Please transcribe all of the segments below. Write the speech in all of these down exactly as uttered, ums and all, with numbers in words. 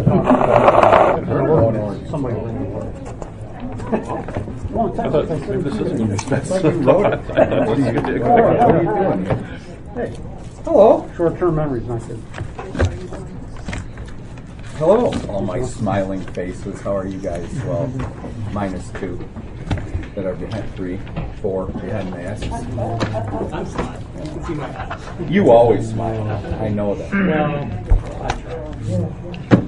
Somebody will ring the order. I thought maybe this isn't your That's like you wrote it. What are you doing? What are you doing? Hey, hello. Short-term memories, not good. Hello, all my smiling faces. How are you guys? Well, minus two that are behind three, four behind masks. I'm smiling. You can see my eyes. You always smile. I know that. Well, I try.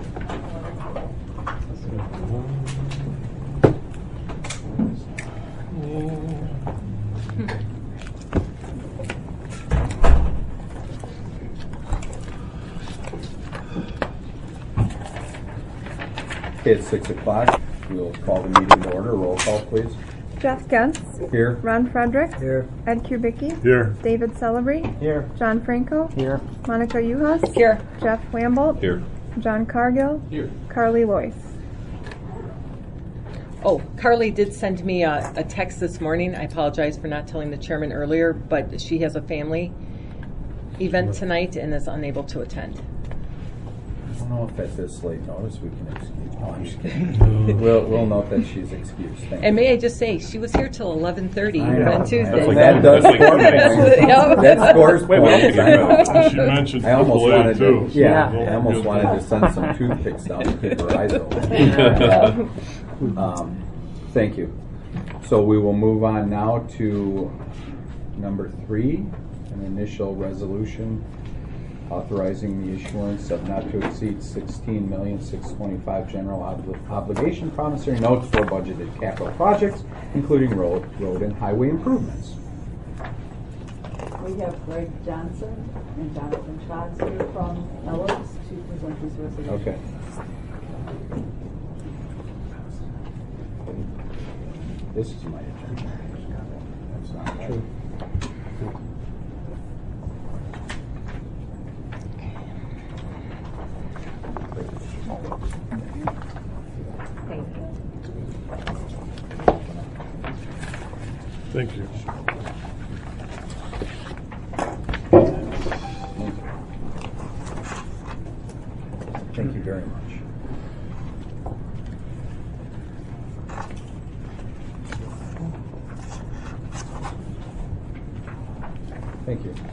Okay, it's six o'clock. We'll call the meeting to order. Roll call, please. Jeff Gentz. Here. Ron Frederick. Here. Ed Kubicki. Here. David Celebrate. Here. John Franco. Here. Monica Uhas. Here. Jeff Wambolt. Here. John Cargill. Here. Carly Lois. Oh, Carly did send me a, a text this morning. I apologize for not telling the chairman earlier, but she has a family event tonight and is unable to attend. I don't know if at this late notice we can excuse. No, I'm just kidding. we'll, we'll note that she's excused. Thank And you. may I just say, she was here till eleven thirty I know. on Tuesday. That's like- that does That's like score points. Yep. That scores Wait, wait, points. wait, I know. She mentioned I almost triple A wanted too. to, yeah, so- I almost wanted to send some toothpicks down to keep her eyes open. um, thank you. So we will move on now to number three, an initial resolution authorizing the issuance of not to exceed sixteen million six hundred twenty-five general obli- obligation promissory notes for budgeted capital projects, including road, road and highway improvements. We have Greg Johnson and Jonathan Schatz here from Ellers to present this resolution. Okay. This is my agenda. That's not true. Thank you. Thank you very much. Thank you.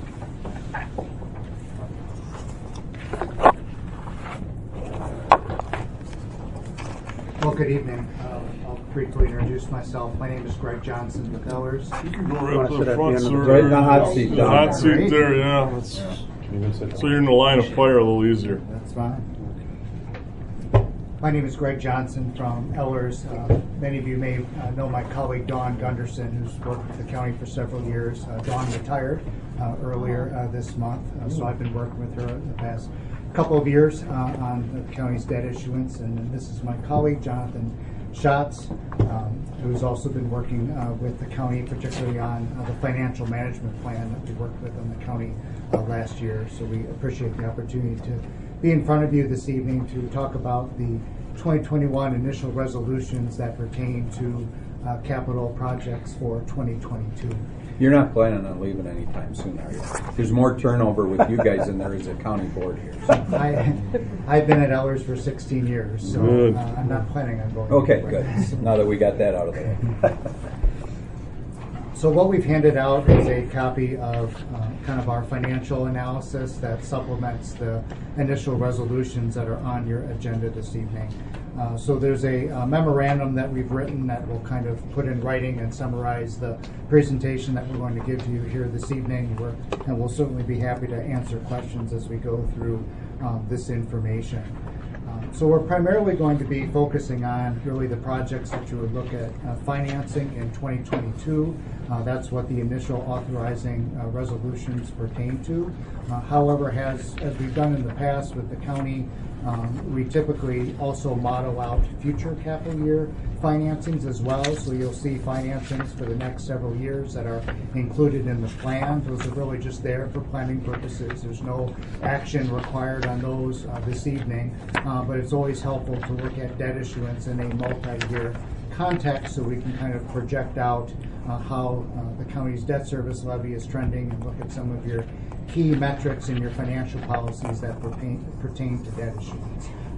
Well, good evening. Uh, I'll briefly introduce myself. My name is Greg Johnson with Ellers. You can go You right wanna to sit the at the front, end of sir. the- Right in the hot seat The down hot there. seat Right? there, yeah. That's, so you're in the line of fire a little easier. That's fine. My name is Greg Johnson from Ellers. Uh, many of you may uh, know my colleague Dawn Gunderson, who's worked with the county for several years. Uh, Dawn retired uh, earlier uh, this month, uh, so I've been working with her the past couple of years uh, on the county's debt issuance. And this is my colleague Jonathan Schatz, um, who's also been working uh, with the county, particularly on uh, the financial management plan that we worked with on the county uh, last year. So we appreciate the opportunity to be in front of you this evening to talk about the twenty twenty-one initial resolutions that pertain to uh, capital projects for twenty twenty-two. You're not planning on leaving anytime soon, are you? There's more turnover with you guys than there is a county board here. So. I, I've been at Ellers for sixteen years, so Good. uh, I'm not planning on going Okay, anywhere. good. Now that we got that out of the way. So what we've handed out is a copy of uh, kind of our financial analysis that supplements the initial resolutions that are on your agenda this evening. Uh, so there's a, uh memorandum that we've written that will kind of put in writing and summarize the presentation that we're going to give you here this evening. We're, and we'll certainly be happy to answer questions as we go through um, this information. Um, so we're primarily going to be focusing on really the projects that you would look at uh, financing in twenty twenty-two. Uh, that's what the initial authorizing uh, resolutions pertain to. Uh, however, has, as we've done in the past with the county, um, we typically also model out future capital year financings as well. So you'll see financings for the next several years that are included in the plan. Those are really just there for planning purposes. There's no action required on those uh, this evening, uh, but it's always helpful to look at debt issuance in a multi-year context so we can kind of project out uh, how uh, the county's debt service levy is trending and look at some of your key metrics in your financial policies that pertain, pertain to debt issuance.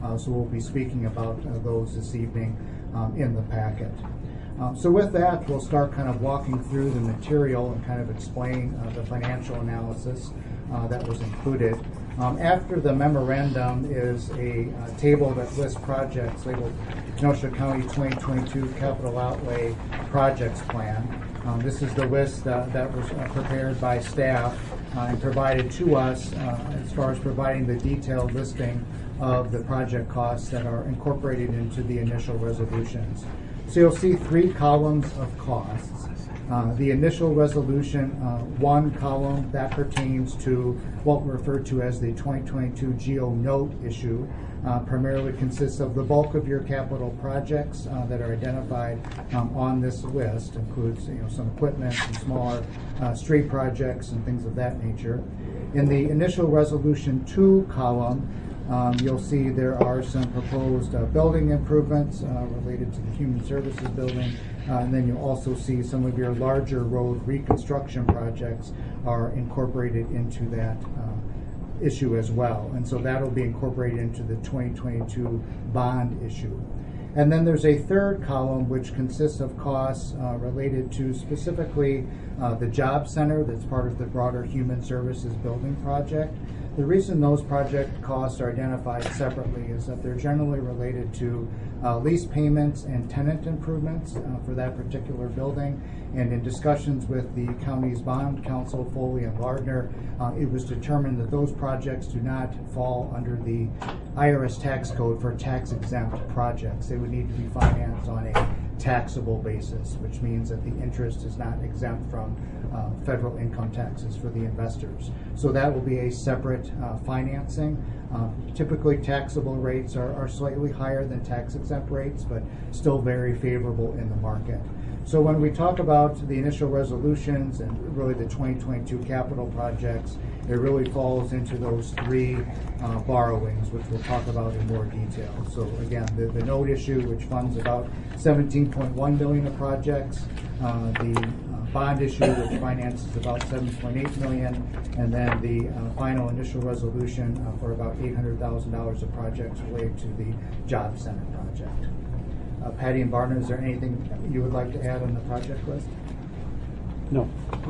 Uh, so we'll be speaking about uh, those this evening um, in the packet. Um, so with that, we'll start kind of walking through the material and kind of explain uh, the financial analysis uh, that was included. Um, after the memorandum is a uh, table that lists projects labeled Kenosha County twenty twenty-two Capital Outlay Projects Plan. Um, this is the list uh, that was uh, prepared by staff uh, and provided to us uh, as far as providing the detailed listing of the project costs that are incorporated into the initial resolutions. So you'll see three columns of costs. Uh, the initial resolution, uh, one column that pertains to what we refer to as the twenty twenty-two GEO note issue, uh, primarily consists of the bulk of your capital projects uh, that are identified um, on this list, includes you know some equipment, some smaller uh, street projects and things of that nature. In the initial resolution two column, Um, you'll see there are some proposed uh, building improvements uh, related to the Human Services building, uh, and then you'll also see some of your larger road reconstruction projects are incorporated into that uh, issue as well. And so that'll be incorporated into the twenty twenty-two bond issue. And then there's a third column which consists of costs uh, related to specifically uh, the job center that's part of the broader Human Services building project. The reason those project costs are identified separately is that they're generally related to uh, lease payments and tenant improvements uh, for that particular building. And in discussions with the county's bond counsel, Foley and Lardner, uh, it was determined that those projects do not fall under the I R S tax code for tax exempt projects. They would need to be financed on a taxable basis, which means that the interest is not exempt from uh, federal income taxes for the investors. So that will be a separate uh, financing. Uh, typically taxable rates are, are slightly higher than tax exempt rates, but still very favorable in the market. So when we talk about the initial resolutions and really the twenty twenty-two capital projects, it really falls into those three uh, borrowings, which we'll talk about in more detail. So again, the, the note issue, which funds about seventeen point one million of projects, uh, the uh, bond issue, which finances about seven point eight million, and then the uh, final initial resolution uh, for about eight hundred thousand dollars of projects related to the job center project. Uh, Patty and Barna, is there anything you would like to add on the project list? No.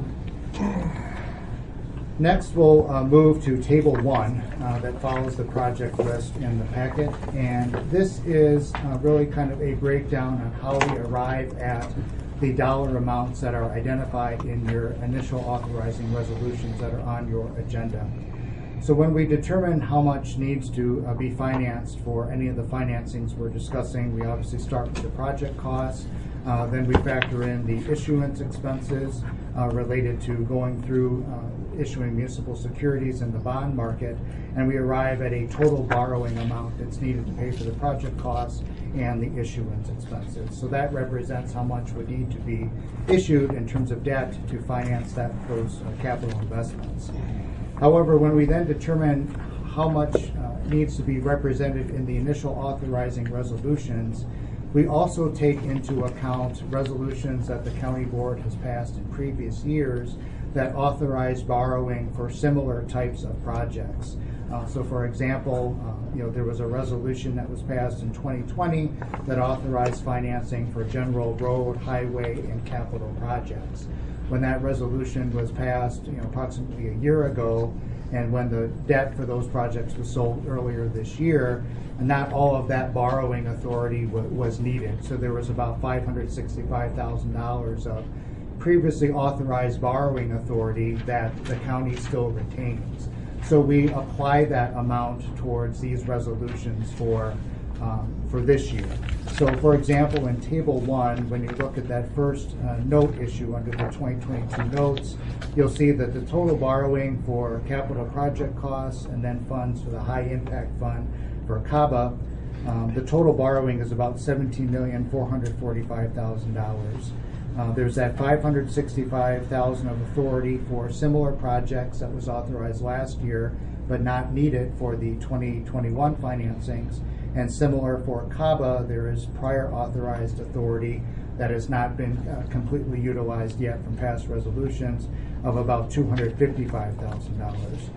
Next, we'll uh, move to Table one uh, that follows the project list in the packet. And this is uh, really kind of a breakdown on how we arrive at the dollar amounts that are identified in your initial authorizing resolutions that are on your agenda. So when we determine how much needs to uh, be financed for any of the financings we're discussing, we obviously start with the project costs. Uh, then we factor in the issuance expenses uh, related to going through uh, issuing municipal securities in the bond market, and we arrive at a total borrowing amount that's needed to pay for the project costs and the issuance expenses. So that represents how much would need to be issued in terms of debt to finance that those uh, capital investments. However, when we then determine how much uh, needs to be represented in the initial authorizing resolutions, we also take into account resolutions that the county board has passed in previous years that authorize borrowing for similar types of projects. Uh, so for example, uh, you know, there was a resolution that was passed in twenty twenty that authorized financing for general road, highway, and capital projects. When that resolution was passed, you know, approximately a year ago, and when the debt for those projects was sold earlier this year, not all of that borrowing authority w- was needed. So there was about five hundred sixty-five thousand dollars of previously authorized borrowing authority that the county still retains. So we apply that amount towards these resolutions for um, for this year. So for example, in Table one, when you look at that first uh, note issue under the twenty twenty-two notes, you'll see that the total borrowing for capital project costs and then funds for the high impact fund for C A B A, um, the total borrowing is about seventeen million four hundred forty-five thousand dollars. Uh, there's that five hundred sixty-five thousand dollars of authority for similar projects that was authorized last year but not needed for the twenty twenty-one financings. And similar for C A B A, there is prior authorized authority that has not been uh, completely utilized yet from past resolutions of about two hundred fifty-five thousand dollars.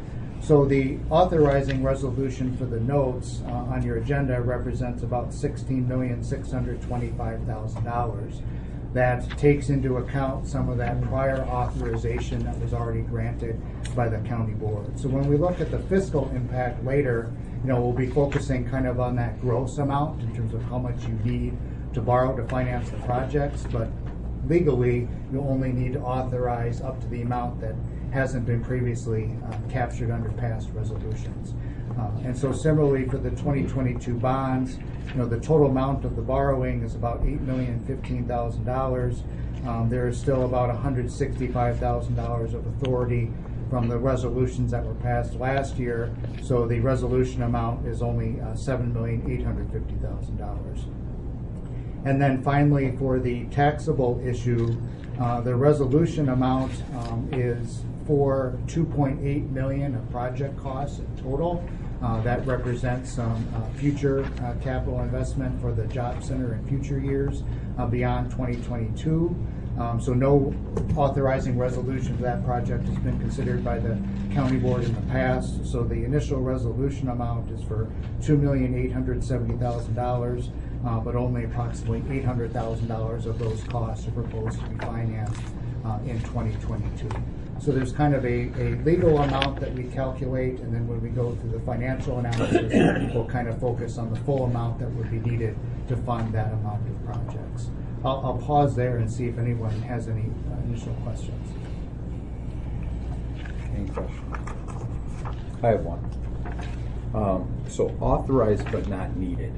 So the authorizing resolution for the notes uh, on your agenda represents about sixteen million six hundred twenty-five thousand dollars. That takes into account some of that prior authorization that was already granted by the county board. So when we look at the fiscal impact later, you know, we'll be focusing kind of on that gross amount in terms of how much you need to borrow to finance the projects, but legally, you only need to authorize up to the amount that hasn't been previously uh, captured under past resolutions. Uh, and so similarly for the twenty twenty-two bonds, you know, the total amount of the borrowing is about eight million fifteen thousand dollars. Um, there is still about one hundred sixty-five thousand dollars of authority from the resolutions that were passed last year. So the resolution amount is only uh, seven million eight hundred fifty thousand dollars. And then finally, for the taxable issue, uh, the resolution amount um, is for two point eight million dollars of project costs in total. Uh, that represents some uh, future uh, capital investment for the job center in future years uh, beyond twenty twenty-two. Um, so no authorizing resolution for that project has been considered by the county board in the past. So the initial resolution amount is for two million eight hundred seventy thousand dollars, uh, but only approximately eight hundred thousand dollars of those costs are proposed to be financed uh, in twenty twenty-two. So there's kind of a, a legal amount that we calculate, and then when we go through the financial analysis, we'll kind of focus on the full amount that would be needed to fund that amount of projects. I'll, I'll pause there and see if anyone has any uh, initial questions. Any questions? I have one. Um, so authorized but not needed.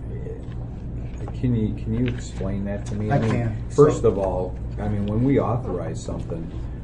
Can you can you explain that to me? I mean, can. First So- of all, I mean, when we authorize something,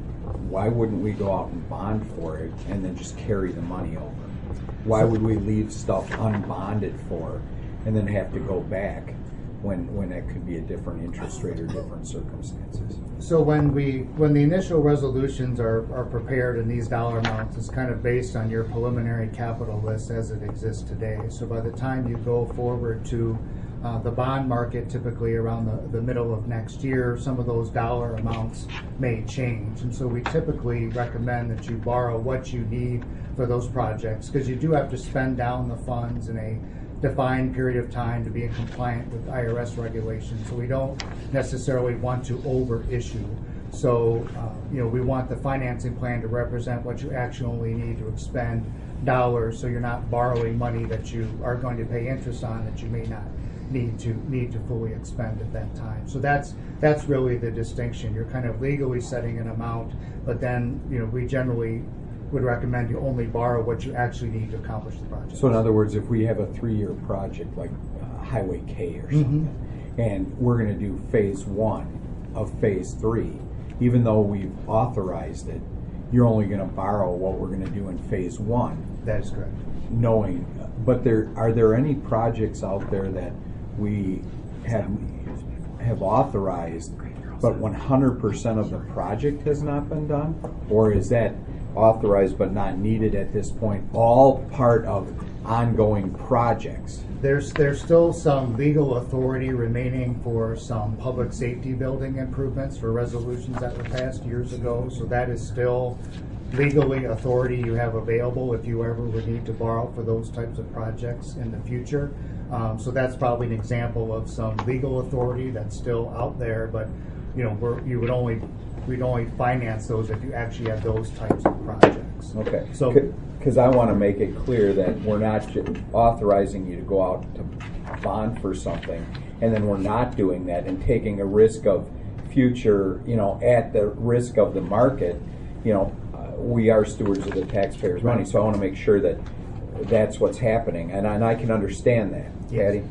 why wouldn't we go out and bond for it and then just carry the money over? Why would we leave stuff unbonded for and then have to go back when when that could be a different interest rate or different circumstances? So when we when the initial resolutions are, are prepared in these dollar amounts, it's kind of based on your preliminary capital list as it exists today. So by the time you go forward to uh, the bond market, typically around the, the middle of next year, some of those dollar amounts may change. And so we typically recommend that you borrow what you need for those projects, because you do have to spend down the funds in a defined period of time to be in compliant with I R S regulations. So we don't necessarily want to over issue. So, uh, you know, we want the financing plan to represent what you actually need to expend dollars, so you're not borrowing money that you are going to pay interest on that you may not need to need to fully expend at that time. So that's that's really the distinction. You're kind of legally setting an amount, but then, you know, we generally would recommend you only borrow what you actually need to accomplish the project. So in other words, if we have a three-year project like uh, Highway K or something, Mm-hmm. and we're going to do phase one of phase three, even though we've authorized it, you're only going to borrow what we're going to do in phase one, That is correct. knowing. But there are there any projects out there that we have have authorized, but one hundred percent of the project has not been done, or is that authorized but not needed at this point, all part of ongoing projects? There's there's still some legal authority remaining for some public safety building improvements for resolutions that were passed years ago. So that is still legally authority you have available if you ever would need to borrow for those types of projects in the future. Um, so that's probably an example of some legal authority that's still out there, but you know, we're, you would only we'd only finance those if you actually have those types of projects. Okay. So because I want to make it clear that we're not ju- authorizing you to go out to bond for something, and then we're not doing that and taking a risk of future, you know, at the risk of the market, you know, uh, we are stewards of the taxpayers' money. Right. So I want to make sure that that's what's happening, and, and I can understand that. Yes. Patty?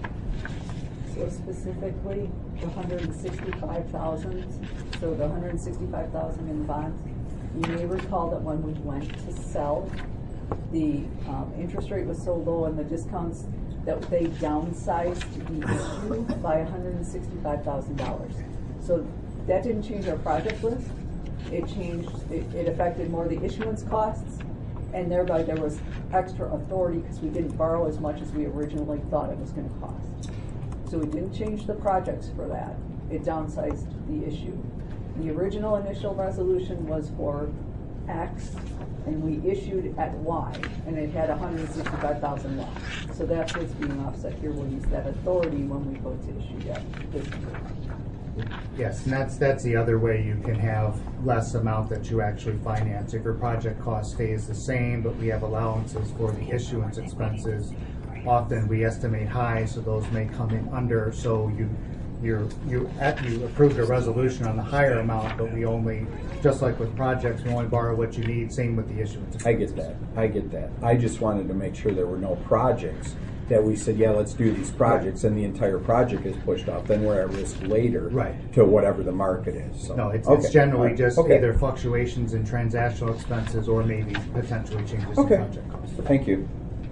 So specifically, the one hundred sixty-five thousand, so the one hundred sixty-five thousand in bonds, you may recall that when we went to sell, the um, interest rate was so low and the discounts that they downsized the issue by one hundred sixty-five thousand dollars. So that didn't change our project list. It changed, it, it affected more the issuance costs, and thereby there was extra authority because we didn't borrow as much as we originally thought it was going to cost. So we didn't change the projects for that. It downsized the issue. The original initial resolution was for X and we issued at Y, and it had one hundred sixty-five thousand left. So that's what's being offset here. We'll use that authority when we go to issue debt this year. Yes, and that's, that's the other way you can have less amount that you actually finance. If your project cost stays the same, but we have allowances for the issuance expenses, often we estimate high, so those may come in under, so you you're, you at, you approved a resolution on the higher amount, but we only, just like with projects, we only borrow what you need, same with the issuance. I get that, I get that. I just wanted to make sure there were no projects that we said, yeah, let's do these projects, and the entire project is pushed off, then we're at risk later Right. to whatever the market is. So, No, it's, okay. it's generally All right. just Okay. either fluctuations in transactional expenses or maybe potentially changes Okay. in project costs. Thank you.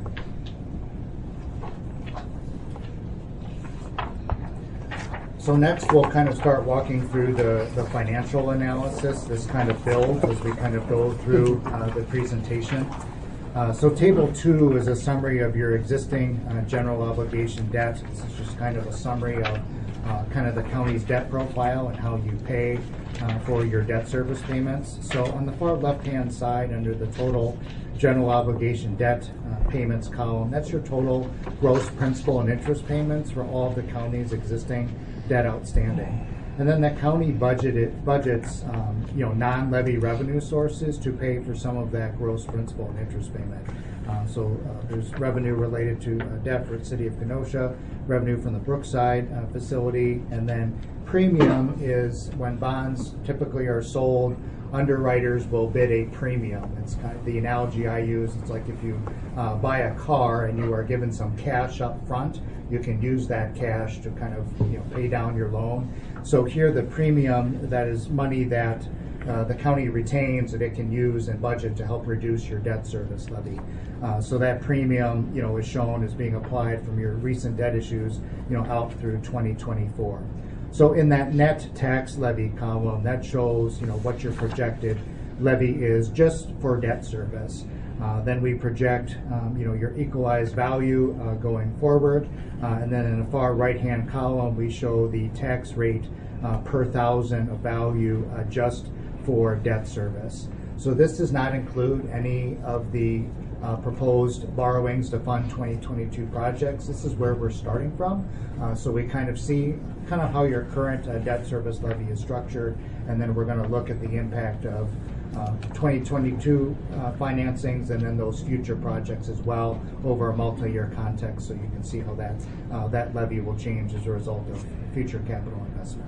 So next, we'll kind of start walking through the, the financial analysis, this kind of build as we kind of go through uh, the presentation. Uh, so table two is a summary of your existing uh, general obligation debt. This is just kind of a summary of uh, kind of the county's debt profile and how you pay uh, for your debt service payments. So on the far left-hand side, under the total general obligation debt uh, payments column, that's your total gross principal and interest payments for all of the county's existing debt outstanding. And then the county budgeted budgets, um, you know, non-levy revenue sources to pay for some of that gross principal and interest payment. Uh, so uh, there's revenue related to uh, debt for the city of Kenosha, revenue from the Brookside uh, facility, and then premium is when bonds typically are sold. Underwriters will bid a premium. It's kind of the analogy I use. It's like if you uh, buy a car and you are given some cash up front, you can use that cash to kind of you know pay down your loan. So here the premium, that is money that uh, the county retains that it can use and budget to help reduce your debt service levy. Uh, so that premium, you know, is shown as being applied from your recent debt issues, you know, out through twenty twenty-four. So in that net tax levy column, that shows, you know, what your projected levy is just for debt service. Uh, then we project, um, you know, your equalized value uh, going forward, uh, and then in the far right-hand column, we show the tax rate uh, per thousand of value uh, just for debt service. So this does not include any of the uh, proposed borrowings to fund twenty twenty-two projects. This is where we're starting from. Uh, so we kind of see kind of how your current uh, debt service levy is structured, and then we're going to look at the impact of uh, twenty twenty-two uh, financings and then those future projects as well over a multi-year context, so you can see how that uh, that levy will change as a result of future capital investment.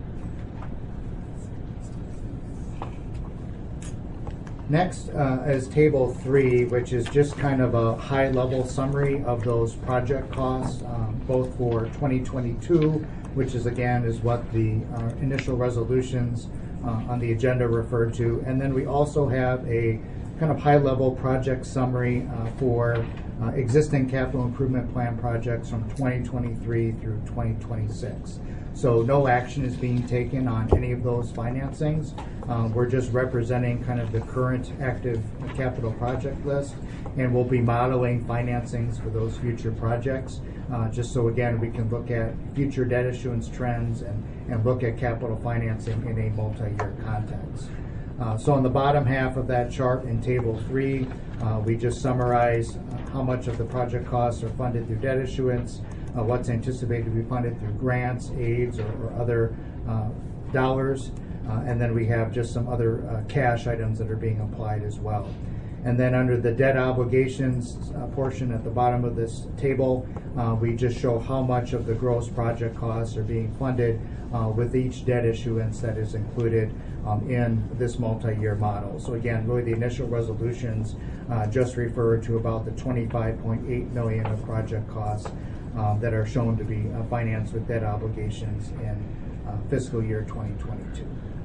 Next uh, is table three, which is just kind of a high-level summary of those project costs, um, both for twenty twenty-two, which is again is what the uh, initial resolutions uh, on the agenda referred to, and then we also have a kind of high-level project summary uh, for uh, existing capital improvement plan projects from twenty twenty-three through twenty twenty-six. So no action is being taken on any of those financings. Um, we're just representing kind of the current active capital project list, and we'll be modeling financings for those future projects, uh, just so again we can look at future debt issuance trends and, and look at capital financing in a multi-year context. Uh, so on the bottom half of that chart in table three, uh, we just summarize uh, how much of the project costs are funded through debt issuance, uh, what's anticipated to be funded through grants, aids, or, or other uh, dollars. Uh, and then we have just some other uh, cash items that are being applied as well. And then under the debt obligations uh, portion at the bottom of this table, uh, we just show how much of the gross project costs are being funded uh, with each debt issuance that is included um, in this multi-year model. So again, really the initial resolutions uh, just refer to about the twenty-five point eight million dollars of project costs um, that are shown to be uh, financed with debt obligations in uh, fiscal year twenty twenty-two.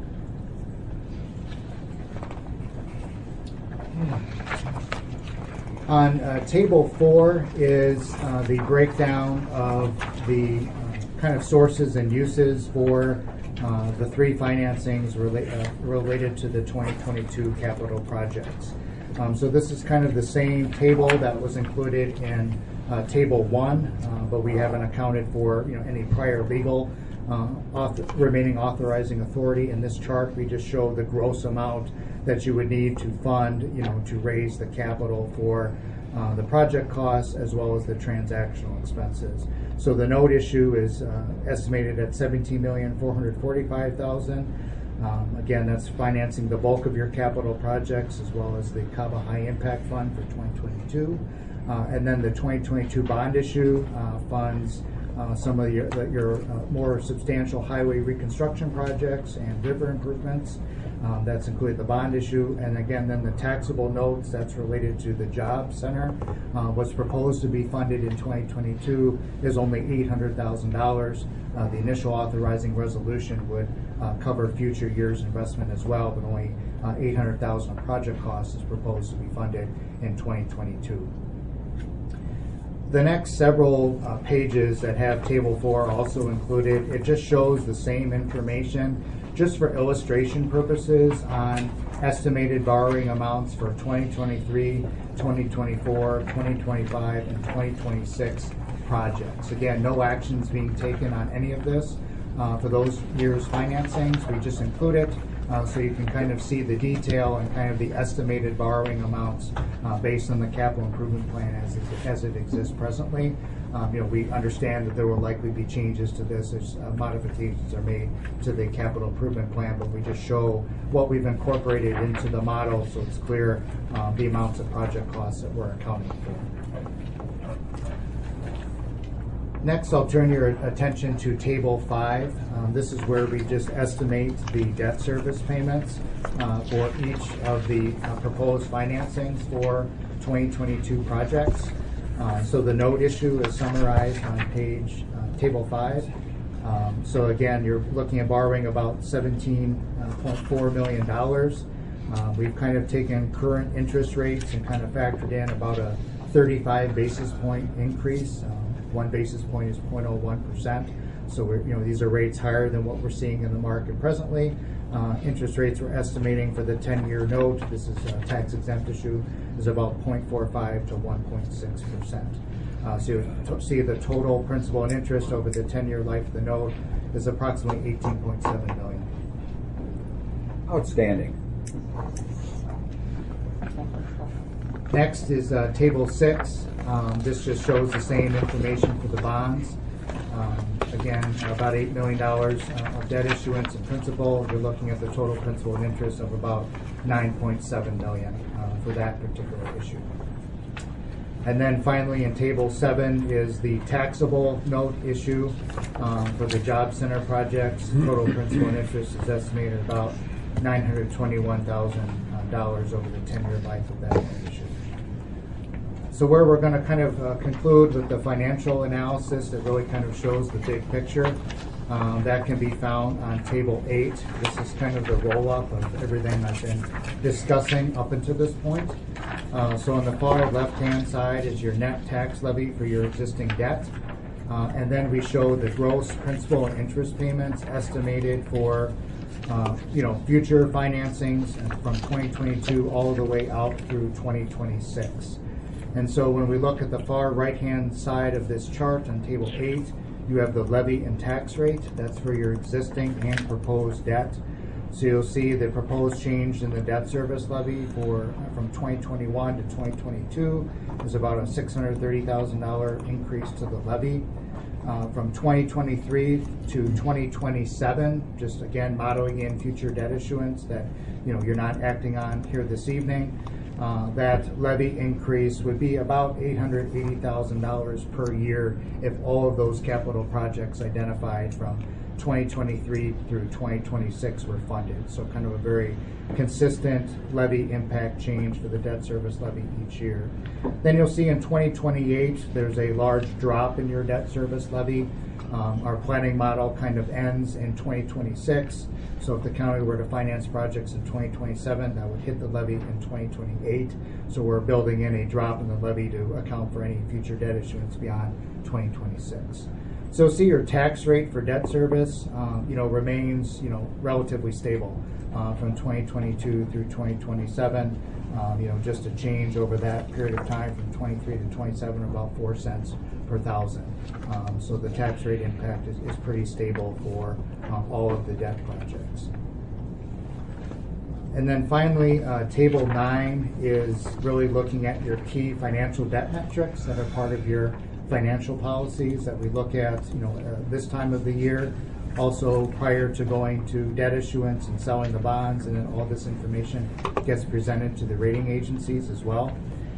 On uh, table four is uh, the breakdown of the uh, kind of sources and uses for uh, the three financings rela uh, related to the twenty twenty-two capital projects. Um, so this is kind of the same table that was included in uh, table one, uh, but we haven't accounted for you know any prior legal uh, author remaining authorizing authority. In this chart, we just show the gross amount that you would need to fund, you know, to raise the capital for uh, the project costs as well as the transactional expenses. So the note issue is uh, estimated at seventeen million four hundred forty-five thousand dollars. Um, again, that's financing the bulk of your capital projects as well as the CABA High Impact Fund for twenty twenty-two. Uh, and then the twenty twenty-two bond issue uh, funds uh, some of your, your uh, more substantial highway reconstruction projects and river improvements. Um, that's included the bond issue. And again, then the taxable notes that's related to the job center. Uh, what's proposed to be funded in twenty twenty-two is only eight hundred thousand dollars. Uh, the initial authorizing resolution would uh, cover future years' investment as well, but only uh, eight hundred thousand dollars of project costs is proposed to be funded in twenty twenty-two. The next several uh, pages that have table four also included, it just shows the same information just for illustration purposes on estimated borrowing amounts for twenty twenty-three, twenty twenty-four, twenty twenty-five, and twenty twenty-six projects. Again, no actions being taken on any of this uh, for those years' financings. We just include it uh, so you can kind of see the detail and kind of the estimated borrowing amounts uh, based on the capital improvement plan as it, as it exists presently. Um, you know, we understand that there will likely be changes to this as uh, modifications are made to the capital improvement plan, but we just show what we've incorporated into the model so it's clear um, the amounts of project costs that we're accounting for. Next, I'll turn your attention to Table five. Um, this is where we just estimate the debt service payments uh, for each of the uh, proposed financings for twenty twenty-two projects. Uh, so the note issue is summarized on page uh, Table five. Um, so again, you're looking at borrowing about seventeen point four million dollars. Uh, we've kind of taken current interest rates and kind of factored in about a thirty-five basis point increase. Um, one basis point is zero point zero one percent. So we're, you know, these are rates higher than what we're seeing in the market presently. Uh, interest rates we're estimating for the ten-year note, this is a tax-exempt issue, is about zero point four five to one point six percent. Uh, so you to see the total principal and interest over the ten-year life of the note is approximately eighteen point seven million dollars. Outstanding. Next is uh, Table six. Um, this just shows the same information for the bonds. Um, again, about eight million dollars uh, of debt issuance and principal. You're looking at the total principal and interest of about nine point seven million dollars uh, for that particular issue. And then finally in Table seven is the taxable note issue um, for the job center projects. Total principal and interest is estimated about nine hundred twenty-one thousand dollars over the ten-year life of that note issue. So where we're going to kind of uh, conclude with the financial analysis that really kind of shows the big picture, um, that can be found on Table eight. This is kind of the roll-up of everything I've been discussing up until this point. Uh, so on the far left-hand side is your net tax levy for your existing debt. Uh, and then we show the gross principal and interest payments estimated for uh, you know, future financings from twenty twenty-two all the way out through twenty twenty-six. And so when we look at the far right-hand side of this chart on Table eight, you have the levy and tax rate. That's for your existing and proposed debt. So you'll see the proposed change in the debt service levy for from twenty twenty-one to twenty twenty-two is about a six hundred thirty thousand dollars increase to the levy. Uh, from twenty twenty-three to twenty twenty-seven, just again modeling in future debt issuance that you know you're not acting on here this evening. Uh, that levy increase would be about eight hundred eighty thousand dollars per year if all of those capital projects identified from twenty twenty-three through twenty twenty-six were funded. So kind of a very consistent levy impact change for the debt service levy each year. Then you'll see in twenty twenty-eight there's a large drop in your debt service levy. Um, our planning model kind of ends in twenty twenty-six. So if the county were to finance projects in twenty twenty-seven, that would hit the levy in twenty twenty-eight. So we're building in a drop in the levy to account for any future debt issuance beyond twenty twenty-six. So see your tax rate for debt service, um, you know, remains, you know, relatively stable uh, from twenty twenty-two through twenty twenty-seven. Um, you know, just a change over that period of time from twenty-three to twenty-seven, about four cents per thousand. Um, so the tax rate impact is, is pretty stable for um, all of the debt projects. and then finally, uh, table nine is really looking at your key financial debt metrics that are part of your financial policies that we look at, you know, uh, this time of the year. Also, prior to going to debt issuance and selling the bonds, and then all this information gets presented to the rating agencies as well.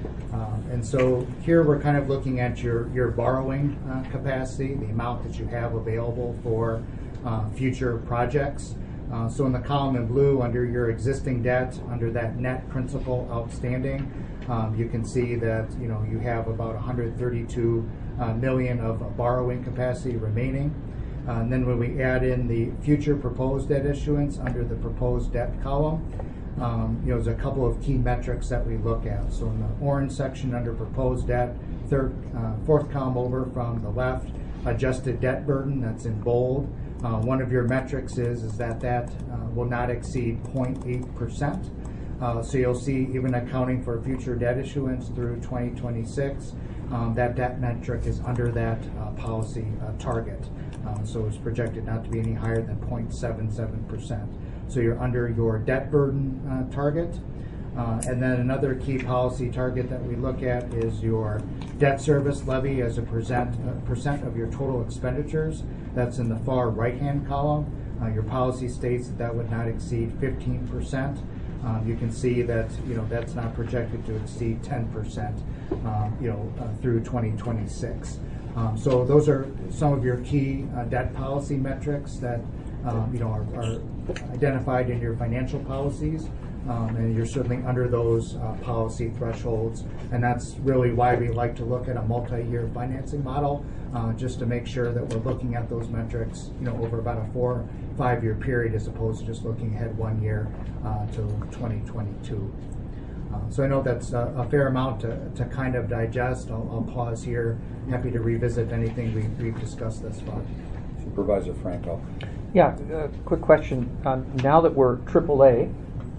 Um, and so here we're kind of looking at your, your borrowing uh, capacity, the amount that you have available for uh, future projects. Uh, so in the column in blue, under your existing debt, under that net principal outstanding, um, you can see that you know you have about one hundred thirty-two uh, million of borrowing capacity remaining. Uh, and then when we add in the future proposed debt issuance under the proposed debt column, um, you know, there's a couple of key metrics that we look at. So in the orange section under proposed debt, third, uh, fourth column over from the left, adjusted debt burden, that's in bold. Uh, one of your metrics is, is that that uh, will not exceed zero point eight percent. Uh, so you'll see even accounting for future debt issuance through twenty twenty-six, um, that debt metric is under that uh, policy uh, target. Um, so it's projected not to be any higher than zero point seven seven percent. So you're under your debt burden uh, target. Uh, and then another key policy target that we look at is your debt service levy as a percent, uh, percent of your total expenditures. That's in the far right-hand column. Uh, your policy states that that would not exceed fifteen percent. Um, you can see that you know that's not projected to exceed ten percent, um, you know, uh, through twenty twenty-six. Um, so those are some of your key uh, debt policy metrics that um, you know are, are identified in your financial policies, um, and you're certainly under those uh, policy thresholds. And that's really why we like to look at a multi-year financing model, uh, just to make sure that we're looking at those metrics, you know, over about a four, five-year period, as opposed to just looking ahead one year uh, to twenty twenty-two. Uh, so I know that's a, a fair amount to, to kind of digest. I'll, I'll pause here. Happy to revisit anything we, we've discussed thus far. Supervisor Franco. Yeah, uh, quick question. Um, now that we're triple A,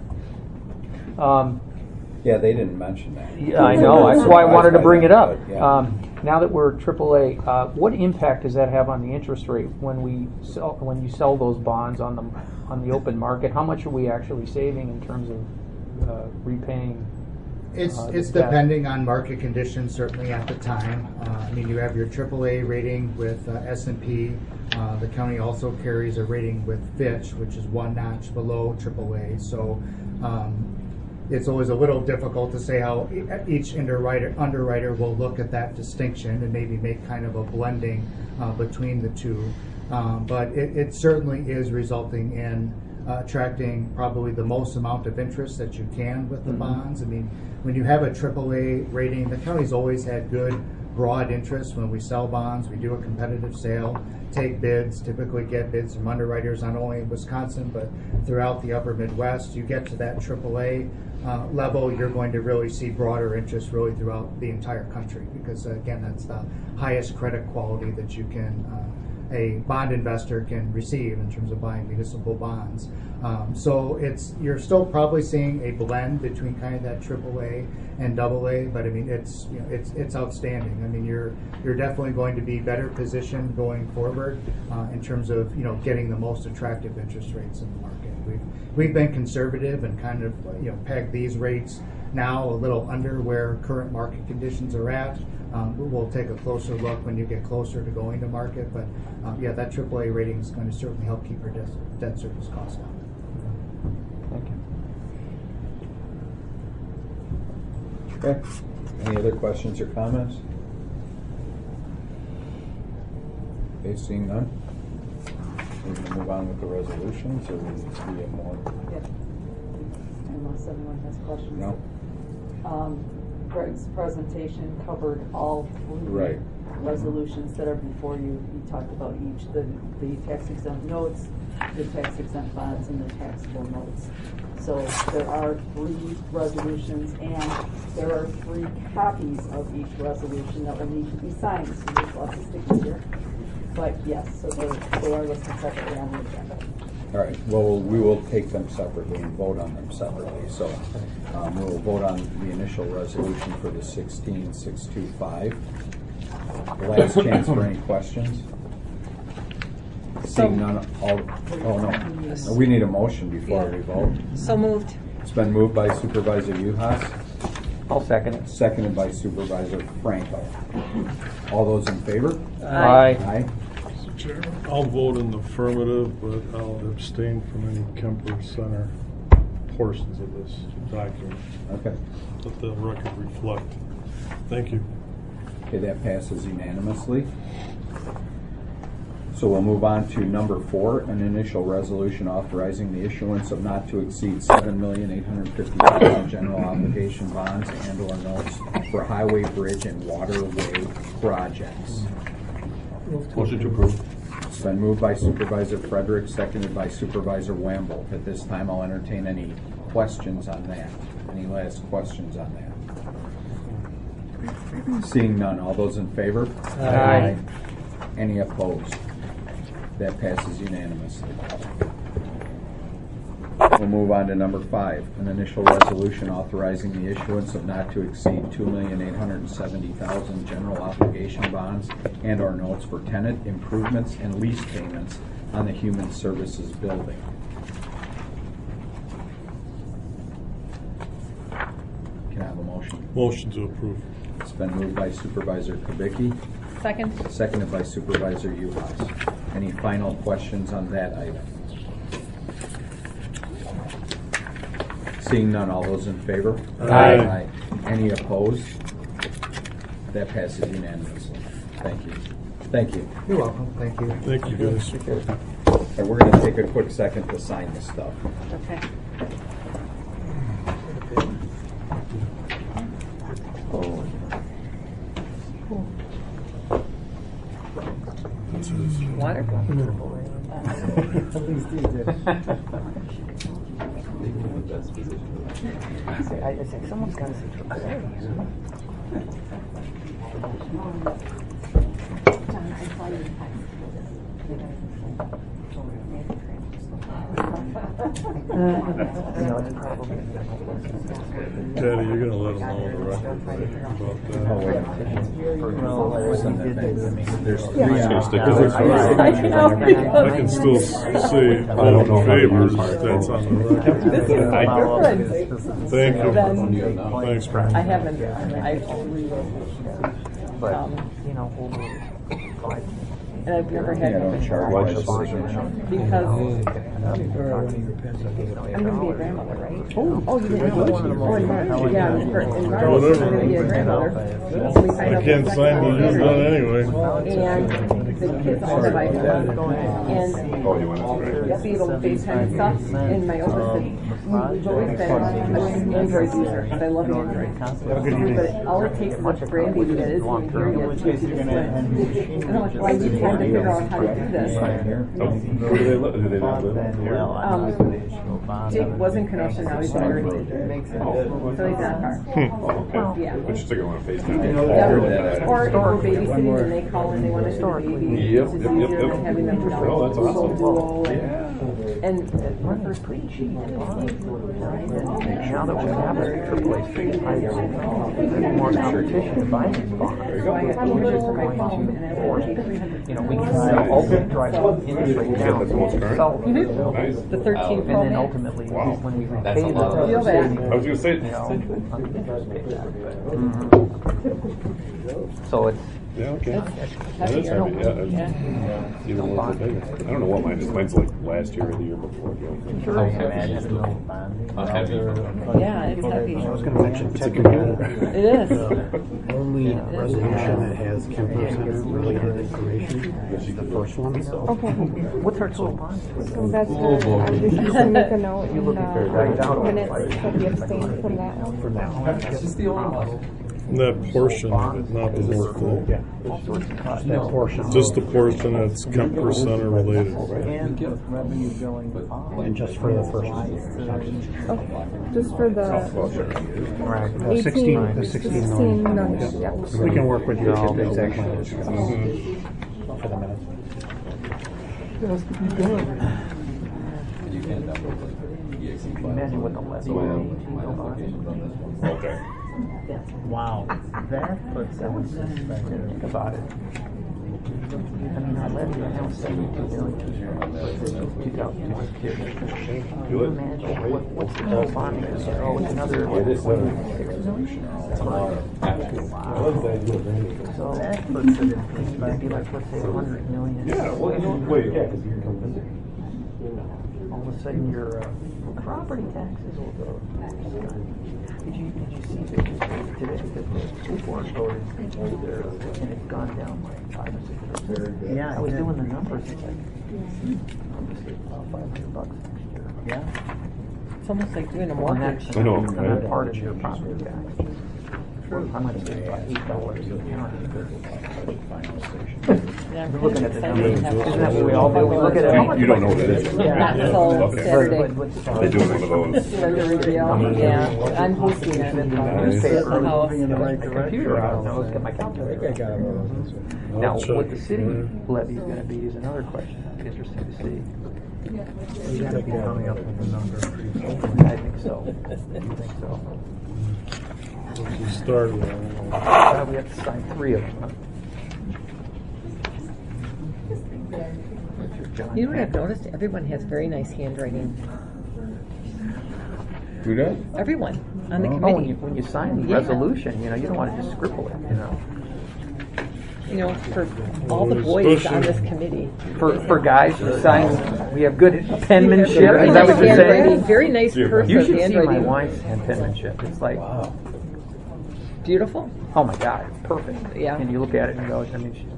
um, Yeah, they didn't mention that. yeah, I know. That's why I wanted to bring it up. But, yeah. Um, now that we're triple A, uh, what impact does that have on the interest rate when we sell when you sell those bonds on the on the open market? How much are we actually saving in terms of uh, repaying? It's Uh, it's the debt? depending on market conditions, certainly at the time. Uh, I mean, you have your triple A rating with uh, S and P. Uh, the county also carries a rating with Fitch, which is one notch below triple A. So um, it's always a little difficult to say how e- each underwriter underwriter will look at that distinction and maybe make kind of a blending uh, between the two. Um, but it, it certainly is resulting in uh, attracting probably the most amount of interest that you can with the Mm-hmm. bonds. I mean, when you have a triple A rating, the county's always had good broad interest when we sell bonds. We do a competitive sale, take bids, typically get bids from underwriters not only in Wisconsin but throughout the upper Midwest. You get to that triple A uh, level, you're going to really see broader interest really throughout the entire country because, uh, again, that's the highest credit quality that you can uh, a bond investor can receive in terms of buying municipal bonds. Um, so it's you're still probably seeing a blend between kind of that triple A and double A, but I mean it's you know, it's it's outstanding. I mean you're you're definitely going to be better positioned going forward uh, in terms of you know getting the most attractive interest rates in the market. We've we've been conservative and kind of you know pegged these rates now a little under where current market conditions are at. Um, we'll take a closer look when you get closer to going to market, but um, yeah, that triple A rating is going to certainly help keep our debt, debt service costs down. Thank you. Okay. Any other questions or comments? Okay, seeing none. We're going to move on with the resolutions, or we see it more? Yep. Unless anyone has questions. No. Um, Greg's presentation covered all three Right. resolutions that are before you. He talked about each, the, the tax exempt notes, the tax exempt bonds, and the taxable notes. So there are three resolutions, and there are three copies of each resolution that will need to be signed. So there's lots of stickers here. But yes, so they, they are listed separately on the agenda. All right, well, we will take them separately and vote on them separately. So um, we will vote on the initial resolution for the sixteen six two five. Last chance for any questions? So- Seeing none, all, oh no, we need a motion before we vote. So moved. It's been moved by Supervisor Uhas, I'll second it. seconded by Supervisor Franco. All those in favor? Aye. Aye. Mister Chair, I'll vote in the affirmative, but I'll abstain from any Kemper Center portions of this document. Okay. Let the record reflect. Thank you. Okay, that passes unanimously. So we'll move on to number four, an initial resolution authorizing the issuance of not to exceed seven million eight hundred fifty thousand general obligation bonds and or notes for highway, bridge, and waterway projects. Motion to approve. It's been moved by Supervisor Frederick, seconded by Supervisor Wamble. At this time, I'll entertain any questions on that. Any last questions on that? Seeing none, all those in favor? Aye. Any opposed? That passes unanimously. We'll move on to number five, an initial resolution authorizing the issuance of not to exceed two million eight hundred seventy thousand general obligation bonds and or notes for tenant improvements and lease payments on the Human Services Building. Can I have a motion? Motion to approve. It's been moved by Supervisor Kubicki, Second. seconded by Supervisor Uhas. Any final questions on that item? Seeing none, all those in favor? Aye. Any opposed? That passes unanimously. Thank you. Thank you. You're welcome. Thank you. Thank you, guys. And we're going to take a quick second to sign this stuff. Okay. Water? I just think someone's got to see triple A. Daddy, you're gonna let them know the record right, about that. Oh, wait. There's three. Yeah. uh, Stick because with there's it. three signatures on I can still s- see all in favors, that's on the record. Thank you. Thanks, Brian. I haven't, I, But, um, you know, over five. and I've never had Yeah, don't one charge before. us. Because I'm gonna be a grandmother, right? Oh, oh, you didn't know? Oh, in March, yeah, in Mar- in March, I'm gonna be a grandmother. So we signed I up can't for sign the second new one anyway. And the kids all have iPhones, and be able to FaceTime and stuff, and my oldest said, we've always been an Android user, because I love Android. But all it takes is a grandbaby that isn't even here yet to do this. And I'm like, well, I need time to figure out how to do this. Who do they live, do they not live here? Um, Jake was in Kenosha, now he's in Irving. So he's not far. Okay. Yeah. But you still want to FaceTime? Yeah. Or if we're babysitting and they call and they want to see the baby, Yep, it's yep, just yep, easier yep. than having them down. Oh, that's awesome. Duo and- And They're pretty cheap. Now that we have a triple A street, I there's more competition to buy these bonds. so I got two hundred for my phone and I have three hundred. You know, we can sell, ultimately drive the interest rate down. That's the most current? Sell it, you know, Nice. The thirteen And Pro then Max. ultimately, Wow. when we That's repay a lot. the. Feel that. I was gonna say, You know, on the interest pay back, but- So it's, yeah, okay. That Heavy, is heavy, yeah. yeah. It's even a little bit bigger. I don't know what mine is, mine's like last year or the year before. How heavy is it? How heavy? Yeah, it's heavy. I was going to mention It's a technically, It is. the only resolution that has Kemper Center related information is the first one. Okay, what's our total bond? so that's her, I'm just going to make a note in the minutes that we abstain from that one. For now. That portion of it, not the whole thing. Yeah. That portion. Just the portion that's Kemper Center related. And just for the first one. Oh, just for the Right. The eighteen, sixteen, the sixteen sixteen million. million, yeah. We can work with you to get the exact language for the minutes. You can double like E X E files. Imagine what the levy So I have would be. my application on this one. Okay. Wow, that puts that in perspective. Think about it. I mean, I levy, and that was seventy-two million. two thousand twenty-two. Can you imagine what, what's the whole bond? Oh, it's another six million. So that puts it in, it'd be like, let's say, a hundred million. Yeah, well, you know, wait, yeah, because you're coming. All of a sudden, your uh, property taxes will go. Did you did you see that today that the school board voted there and it's gone down like five or six percent? Yeah, I was doing the numbers. It's like I'm just saying about five hundred bucks next year. Yeah. It's almost like doing a On that, mortgage. I know, on right? that part of your property tax. I might say about eight dollars a Yeah, I'm We're looking at the excited numbers. to have Isn't that what we all do? We look at it. how much You don't know money- what it is. Yeah, not until Okay. Saturday. They're doing one of those. Like a reveal, yeah, I'm hosting it. Newspaper. The house. My computer, I don't know, it's got my calculator. Now, I'll check. what the city levy is gonna be is another question. Interesting to see. You gotta be coming up with a number. I think so. I think so. Once you start with it, Uh, we have to sign three of them, huh? Richard John You know what I've Packer. noticed? Everyone has very nice handwriting. Who does? Everyone on the Oh, when committee. you, when you sign the Yeah. resolution, you know, you don't want to just scribble it, you know. You know, for all the Well, boys on especially- this committee. For, for guys who sign, we have good penmanship, Very is that what nice you're handwriting. saying? Very nice cursive You should see my handwriting. wife's hand penmanship, it's like, Beautiful. oh my God, it's perfect. Yeah. And you look at it and go, I mean, she,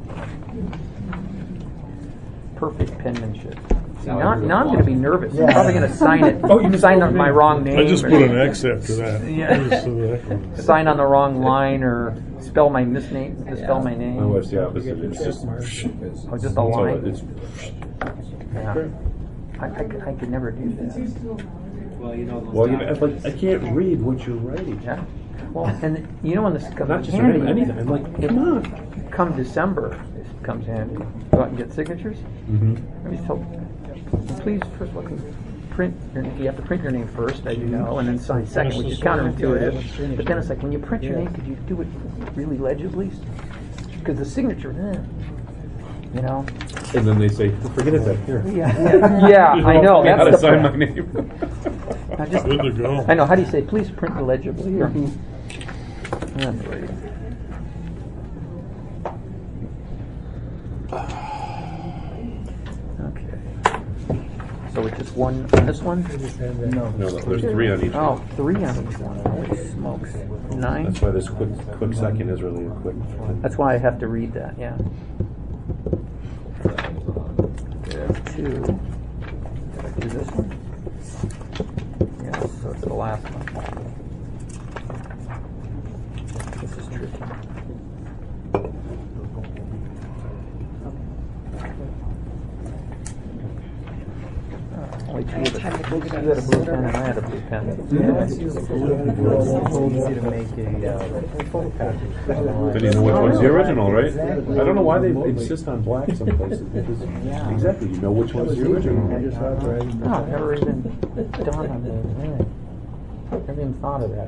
perfect penmanship. See, now, now I'm gonna be nervous, I'm probably gonna sign it, Oh, you sign on my wrong name. I just or- put an X after that. Yeah. Just so that one- Sign on the wrong line or spell my misname, misspell my My name. wife's the opposite. It's just. Oh, just a So line. it's. Yeah. I, I, could- I could never do that. Well, you know, those Well, you know, documents- like I can't read what you're writing. Yeah. Well, and you know when this comes Not just handy, writing anything. I'm like, come on. come December, this comes handy. Go out and get signatures. Mm-hmm. Let me tell. Please, first of all, print. Your, you have to print your name first, as you know, and then sign second, which is counterintuitive. But then it's like when you print your name, could you do it really legibly? Because the signature, eh, you know. And then they say, forget it then. Here. Yeah, yeah, yeah, I know. How to That's the sign my part. name. I just, Good to go. I know. How do you say, please print legibly? Or, that's right. Okay. So it's just one on this one? No, no, there's three on each Oh, one. three on each one. Holy smokes. Nine? That's why this quick, quick second is really a quick. That's why I have to read that, yeah. Two. Did I do this one? Yeah, so it's the last one. This is tricky. Uh, Only two of us. You had a blue pen and I had a blue pen. Then you know which one's the original, right? I don't know why they insist on black some places. Because exactly, you know which one's the original. No, I've never even dawned on that. Never even thought of that.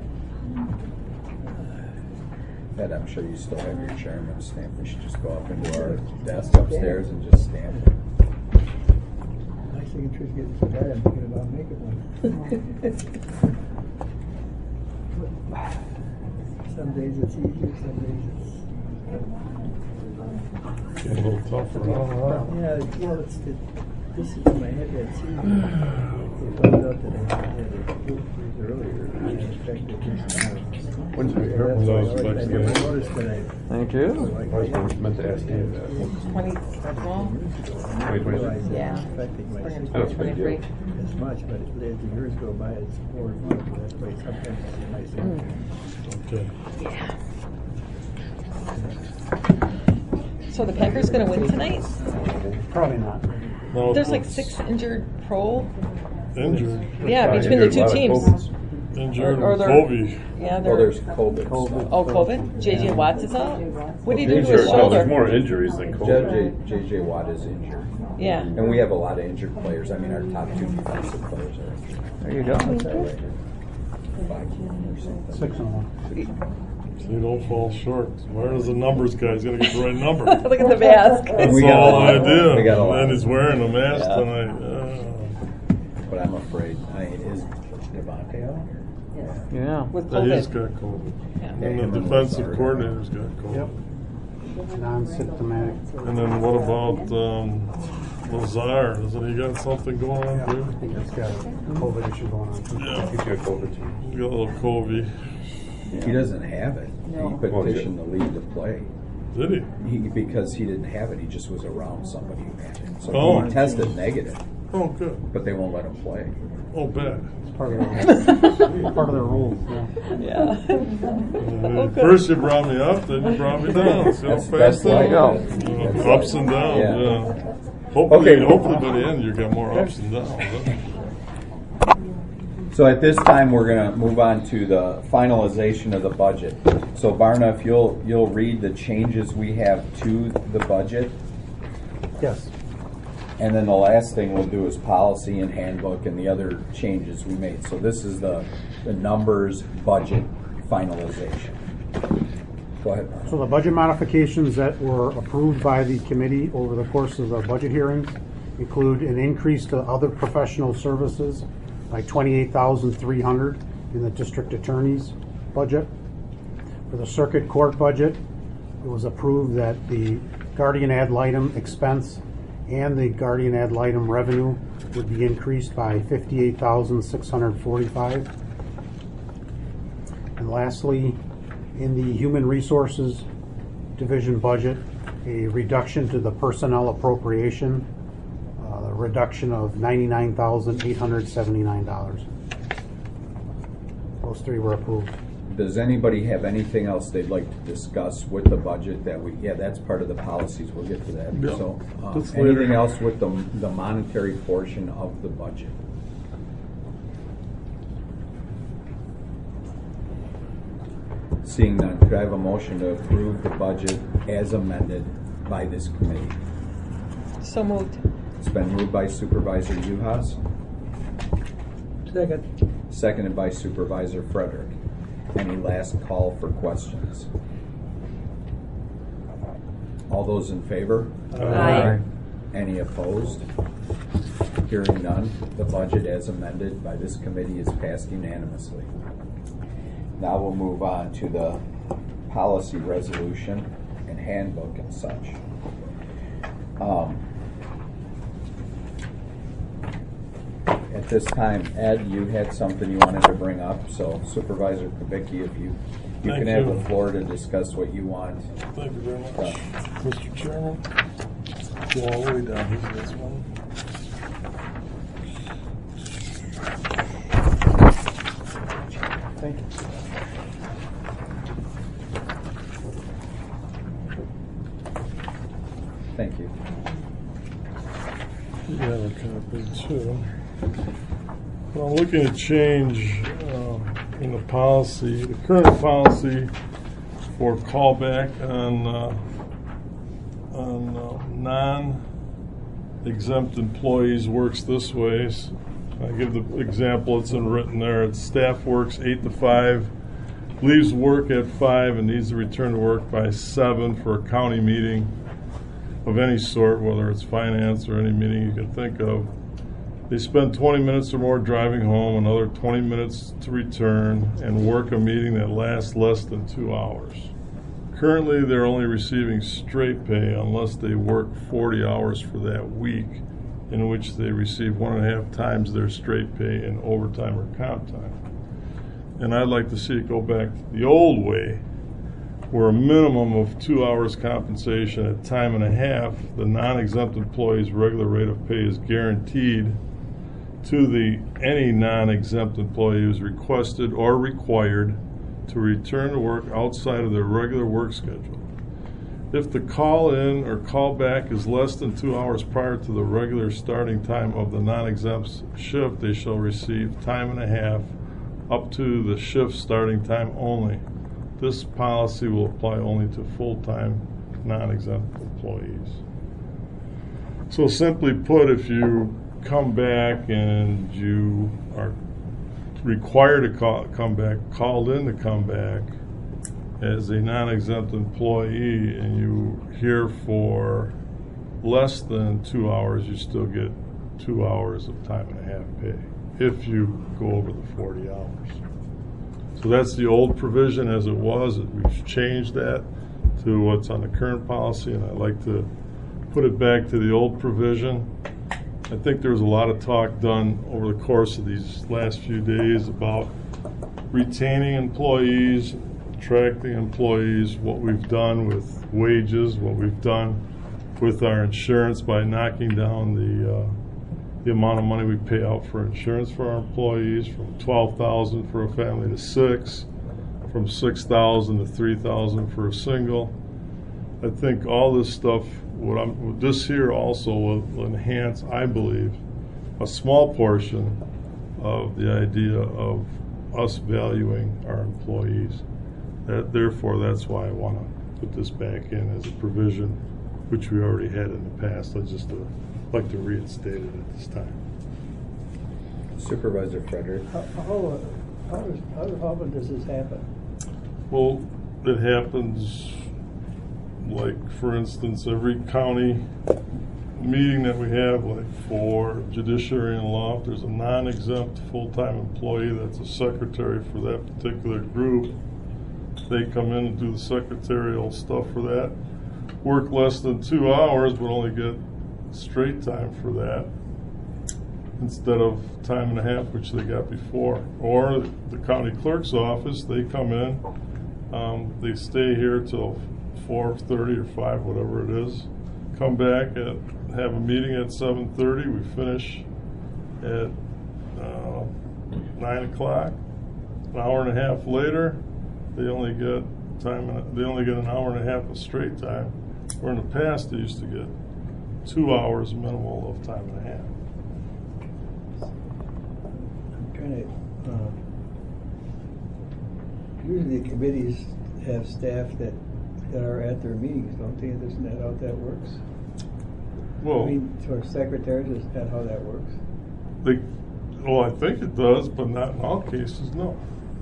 Ed, I'm sure you still have your chairman's stamp. We should just go up into our desk upstairs and just stamp it. My signature's getting so bad, I'm thinking about making one. Some days it's easier, some days it's. Getting a little tougher. huh? Yeah, well, it's, it, this is in my head, that's easy. They found out that I had a boot earlier, and I expected this now. When's your That's hair? why I Those noticed- I flex never noticed that I. Thank you. I was meant to ask you that. Twenty, well, Wait, wait. realize Yeah. it's affecting my we're in signature That's a big deal. twenty-three. as much, but as the years go by, it's more and more, so that's why sometimes I see my signature. Okay. So the Packers gonna win tonight? Probably not. No, There's like it's six injured pro. Injured. Yeah, between the two teams. Injured. Or- or they're- Kobe. Yeah, Well, they're. there's COVID. stuff. Oh, COVID? J J Watts is out? What did he do to Injured. his No, there's shoulder? more injuries than J COVID. J, J J Watt is injured. Yeah. And we have a lot of injured players. I mean, our top two defensive players are injured. There you go. Five or something. Six on one. You don't fall short. Where is the numbers guy? He's got to get the right number. Look at the mask. That's We got all a I lot. do. We got a lot. And he's wearing a mask Yeah. tonight. Uh, But I'm afraid, I mean, is Devontae out? Yes. Yeah. With yeah, he's COVID. got COVID. Yeah. And him the and defensive Lazard. coordinator's got COVID. Yep. Non-symptomatic. And then what about um, Lazar? Doesn't he got something going on Yeah, I too? think he's got a COVID issue going on. Yeah. He's got COVID too. He's got a little COVID. He doesn't have it. No. He petitioned the league to play. Did he? He, because he didn't have it, he just was around somebody who had it. So Oh. he tested negative, Oh, good. but they won't let him play. Oh, bad. It's part of their, part of their rules, yeah. Yeah. Uh, First you brought me up, then you brought me down. See how That's- fast that's that life. goes? That's Uh, life. Ups and downs, Yeah. yeah. Hopefully, Okay. hopefully by the end you got more ups and downs. huh? So at this time, we're gonna move on to the finalization of the budget. So Barna, if you'll, you'll read the changes we have to the budget, Yes. and then the last thing we'll do is policy and handbook and the other changes we made. So this is the, the numbers budget finalization. Go ahead, Barna. So the budget modifications that were approved by the committee over the course of the budget hearings include an increase to other professional services by twenty-eight thousand three hundred dollars in the district attorney's budget. For the circuit court budget, it was approved that the guardian ad litem expense and the guardian ad litem revenue would be increased by fifty-eight thousand six hundred forty-five dollars. And lastly, in the Human Resources Division budget, a reduction to the personnel appropriation, uh, a reduction of ninety-nine thousand eight hundred seventy-nine dollars. Those three were approved. Does anybody have anything else they'd like to discuss with the budget that we, yeah, that's part of the policies, we'll get to that. Yeah, So, uh, that's later. anything else with the, the monetary portion of the budget? Seeing none, could I have a motion to approve the budget as amended by this committee? So moved. It's been moved by Supervisor Uhas, Second. seconded by Supervisor Frederick. Any last call for questions? All those in favor? Aye. Any opposed? Hearing none, the budget as amended by this committee is passed unanimously. Now we'll move on to the policy resolution and handbook and such. Um, At this time, Ed, you had something you wanted to bring up, so Supervisor Kubicki, if you, you Thank can have you. the floor to discuss what you want. Thank you very much. Mister Chairman, go all the way down here to this one. Thank you. Thank you. You have a copy too. Well, I'm looking to change uh, in the policy, the current policy for callback on uh, on uh, non-exempt employees works this way. I give the example, it's in written there. It's staff works eight to five, leaves work at five, and needs to return to work by seven for a county meeting of any sort, whether it's finance or any meeting you can think of. They spend twenty minutes or more driving home, another twenty minutes to return, and work a meeting that lasts less than two hours. Currently, they're only receiving straight pay unless they work forty hours for that week, in which they receive one and a half times their straight pay in overtime or comp time. And I'd like to see it go back to the old way, where a minimum of two hours compensation at time and a half, the non-exempt employee's regular rate of pay is guaranteed to the any non-exempt employee who is requested or required to return to work outside of their regular work schedule. If the call-in or callback is less than two hours prior to the regular starting time of the non-exempt shift, they shall receive time and a half up to the shift starting time only. This policy will apply only to full-time non-exempt employees. So simply put, if you come back and you are required to call, come back, called in to come back, as a non-exempt employee and you here for less than two hours, you still get two hours of time and a half pay if you go over the forty hours. So that's the old provision as it was. We've changed that to what's on the current policy, and I'd like to put it back to the old provision. I think there was a lot of talk done over the course of these last few days about retaining employees, attracting employees, what we've done with wages, what we've done with our insurance by knocking down the uh, the amount of money we pay out for insurance for our employees from twelve thousand dollars for a family to six, from six thousand dollars to three thousand dollars for a single. I think all this stuff, what I'm, this here also will enhance, I believe, a small portion of the idea of us valuing our employees. That, therefore, that's why I want to put this back in as a provision, which we already had in the past. I just uh, like to reinstate it at this time. Supervisor Frederick. How, how, how, does, how often does this happen? Well, it happens, like, for instance, every county meeting that we have, like for judiciary and law, if there's a non-exempt full-time employee that's a secretary for that particular group, they come in and do the secretarial stuff for that, work less than two hours, but only get straight time for that instead of time and a half, which they got before. Or the county clerk's office, they come in, um, they stay here till four thirty or five, whatever it is, come back and have a meeting at seven thirty. We finish at uh, nine o'clock. An hour and a half later, they only get time. And, they only get an hour and a half of straight time. Where in the past they used to get two hours minimal of time and a half. I'm trying to. Uh, usually, the committees have staff that that are at their meetings, don't they? Isn't that how that works? Well, I mean, for secretaries, is that how that works? They, well, I think it does, but not in all cases. No.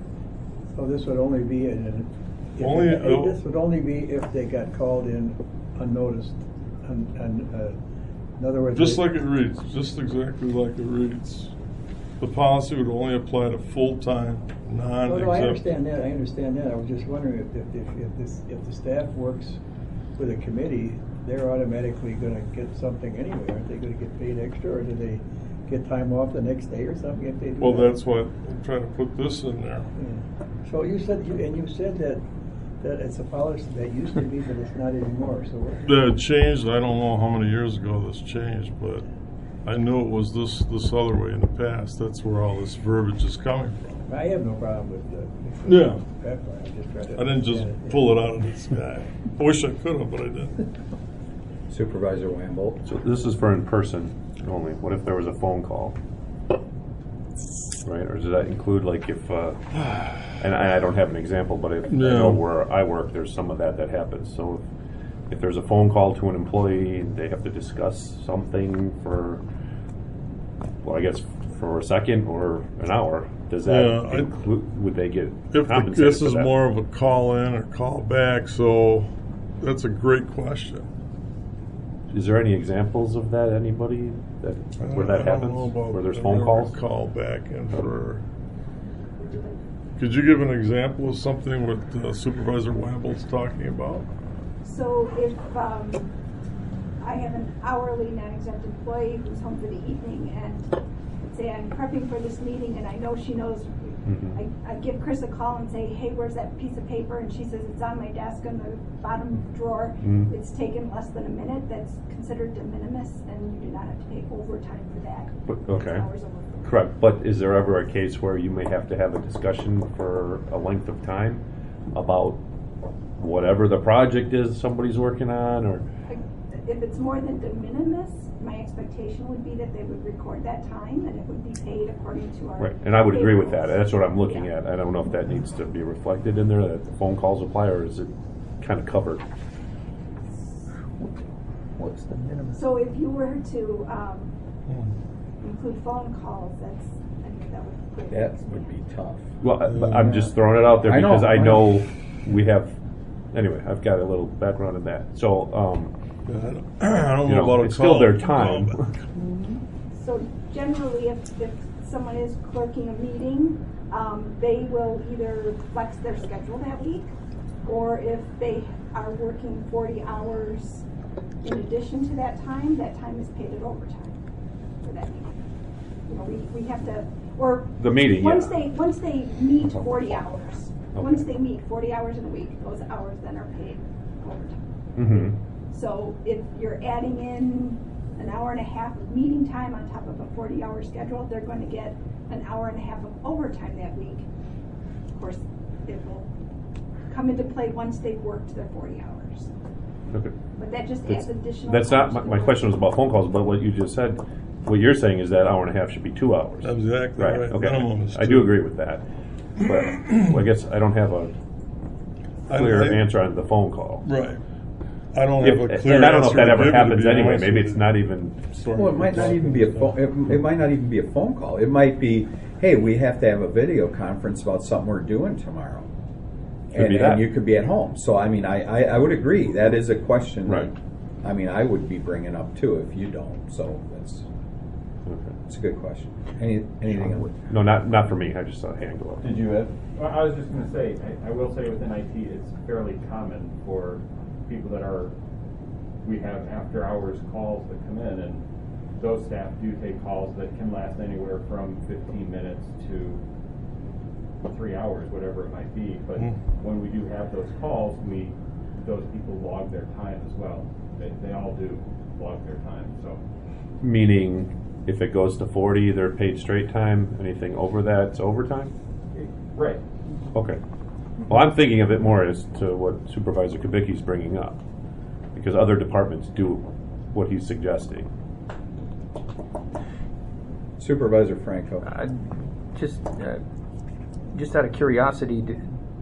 So this would only be in an, if Only they, uh, this would only be if they got called in unnoticed. And, and uh, in other words, just they, like it reads, just exactly like it reads. The policy would only apply to full-time, non-exempt. Oh, no, I understand that. I understand that. I was just wondering if if, if, if, this, if the staff works with a committee, they're automatically going to get something anyway. Aren't they going to get paid extra, or do they get time off the next day or something if they do Well, that? that's what I'm trying to put this in there. Yeah. So you said, you, and you said that that it's a policy that used to be, but it's not anymore. So That changed. I don't know how many years ago this changed, but I knew it was this this other way in the past. That's where all this verbiage is coming from. I have no problem with the. Yeah. That part. I just tried to I didn't just understand it. pull it out of the sky. I wish I could have, but I didn't. Supervisor Wamble. So this is for in person only. What if there was a phone call? Right, or does that include like if, uh, and I, I don't have an example, but if, No. I know where I work, there's some of that that happens. So if, if there's a phone call to an employee and they have to discuss something for, well, I guess for a second or an hour, does that Yeah, I- include, would they get If the, compensated this for is that? more of a call in or call back, so that's a great question. Is there any examples of that? Anybody that where that I don't happens? know about Where there's the phone more calls? Call back in for. Could you give an example of something what uh, Supervisor Wamble's talking about? So if um, I have an hourly non-exempt employee who's home for the evening and say I'm prepping for this meeting and I know she knows, Mm-hmm. I, I give Chris a call and say, hey, where's that piece of paper? And she says, it's on my desk in the bottom drawer. Mm-hmm. It's taken less than a minute. That's considered de minimis and you do not have to pay overtime for that. But, okay. Hours over. Correct. But is there ever a case where you may have to have a discussion for a length of time about whatever the project is somebody's working on, or? If it's more than de minimis, my expectation would be that they would record that time and it would be paid according to our. Right, and I would agree with that. payrolls. That's what I'm looking Yeah. at. I don't know if that needs to be reflected in there, that the phone calls apply, or is it kind of covered? What's the minimum? So if you were to um, include phone calls, that's, I think that would. That would be tough. Well, I- but I'm just throwing it out there I know, because I I know. know we have, anyway, I've got a little background in that. So, um, Yeah, I don't, I don't you know know, about a it's still their call. time. So generally, if, if someone is clerking a meeting, um, they will either flex their schedule that week, or if they are working forty hours in addition to that time, that time is paid at overtime for that meeting. You know, we, we have to, or. The meeting, Once yeah. they, once they meet forty hours, Okay. once they meet forty hours in a week, those hours then are paid overtime. Mm-hmm. So if you're adding in an hour and a half of meeting time on top of a forty hour schedule, they're going to get an hour and a half of overtime that week. Of course, it will come into play once they've worked their forty hours. Okay. But that just That's, adds additional. that's not, hours my, to my the question was work. about phone calls, but what you just said, what you're saying is that hour and a half should be two hours. Exactly right. Okay. Minimum is I two. do agree with that. But well, I guess I don't have a I- clear I- answer on the phone call. Right. I don't If- have a clear and I don't know if answer that to ever give you, to happens be anyway. honest Maybe with it's you. not even. Well, it might not even be a phone. It, it might not even be a phone call. It might be, hey, we have to have a video conference about something we're doing tomorrow, Could and, be that. and you could be at home. So, I mean, I, I, I would agree that is a question. Right. That, I mean, I would be bringing up too if you don't. So that's Okay. it's a good question. Any anything else? No, not not for me. I just saw a hand go up. Did you have? Well, I was just going to say, I, I will say within I T, it's fairly common for people that are, we have after hours calls that come in, and those staff do take calls that can last anywhere from fifteen minutes to three hours, whatever it might be. But Mm. when we do have those calls, we, those people log their time as well. They, they all do log their time, so. Meaning, if it goes to forty, they're paid straight time. Anything over that, it's overtime. Right. Okay. Well, I'm thinking of it more as to what Supervisor Kubicki's bringing up, because other departments do what he's suggesting. Supervisor Franco. Uh, just, uh, just out of curiosity, do,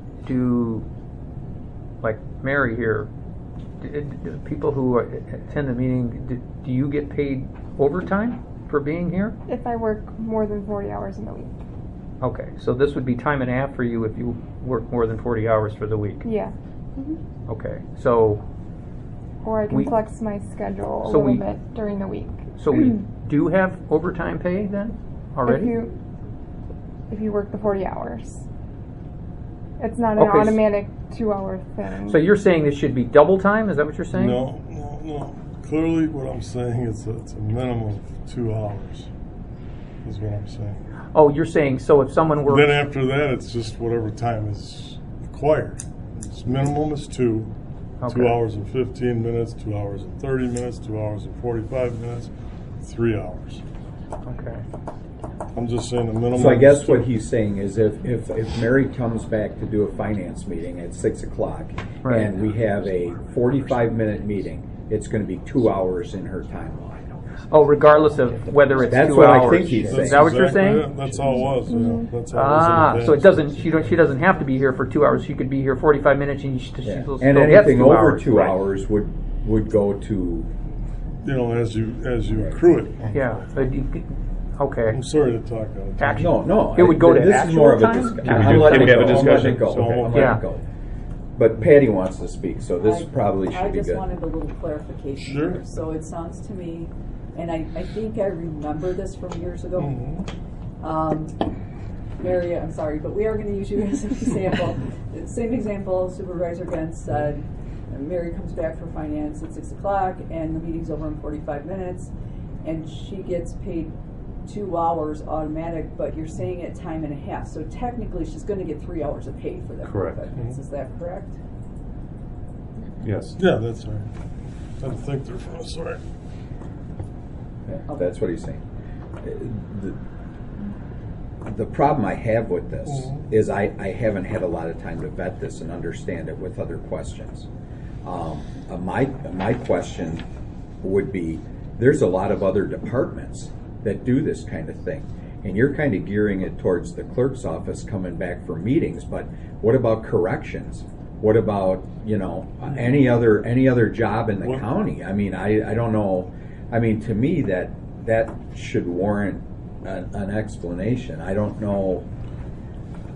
do like Mary here, do, do people who are, attend the meeting, do, do you get paid overtime for being here? If I work more than forty hours in the week. Okay, so this would be time and a half for you if you work more than forty hours for the week. Yeah. Okay, so Or I can We- flex my schedule a So little we- bit during the week. so we do have overtime pay then already? If you if you work the forty hours. It's not an Okay, s- automatic two hour thing. So you're saying this should be double time? Is that what you're saying? No, no, no. Clearly, what I'm saying is that it's a minimum of two hours. Is what I'm saying. Oh, you're saying so if someone works. Then after that, it's just whatever time is required. It's minimum is two. Okay. Two hours and fifteen minutes, two hours and thirty minutes, two hours and forty-five minutes, three hours. Okay. I'm just saying the minimum. So I guess is what two. he's saying is if, if, if Mary comes back to do a finance meeting at six o'clock Right. and we have a forty-five minute meeting, it's going to be two hours in her timeline. Oh, regardless of whether it's That's two what I hours. think he's Is saying. that what you're Exactly saying? it. That's all it was. Yeah. That's all Ah, it was in so it advance. doesn't. She don't. She doesn't have to be here for two hours. She could be here forty-five minutes, and she, she Yeah. still And gets anything two over hours. two Right. hours would would go to. You know, as you as you accrue it. Yeah. But you could- okay. I'm sorry to talk out of Action. No, no. It would go to this actual is more of a time? discussion. Can we I'm do- letting can we it have a go. I'm letting discussion? it go. So- I'm letting Yeah. it go. But Patty wants to speak, so this I- probably should I be just good. wanted a little clarification Sure. here. So it sounds to me, and I, I think I remember this from years ago. Mhm. Um, Mary, I'm sorry, but we are going to use you as an example. Same example, Supervisor Gentz said, Mary comes back for finance at six o'clock and the meeting's over in forty-five minutes and she gets paid two hours automatic, but you're saying at time and a half. So technically she's going to get three hours of pay for that Correct. forty-five minutes. Is that correct? Yes. Yeah, that's right. I didn't think they're from us. Sorry. Yeah, that's what he's saying. Uh, The, the problem I have with this Mhm. is I, I haven't had a lot of time to vet this and understand it with other questions. Um, uh, my, my question would be, there's a lot of other departments that do this kind of thing. And you're kind of gearing it towards the clerk's office coming back for meetings, but what about corrections? What about, you know, any other any other job in the What- county? I mean, I, I don't know. I mean, to me, that that should warrant an, an explanation. I don't know.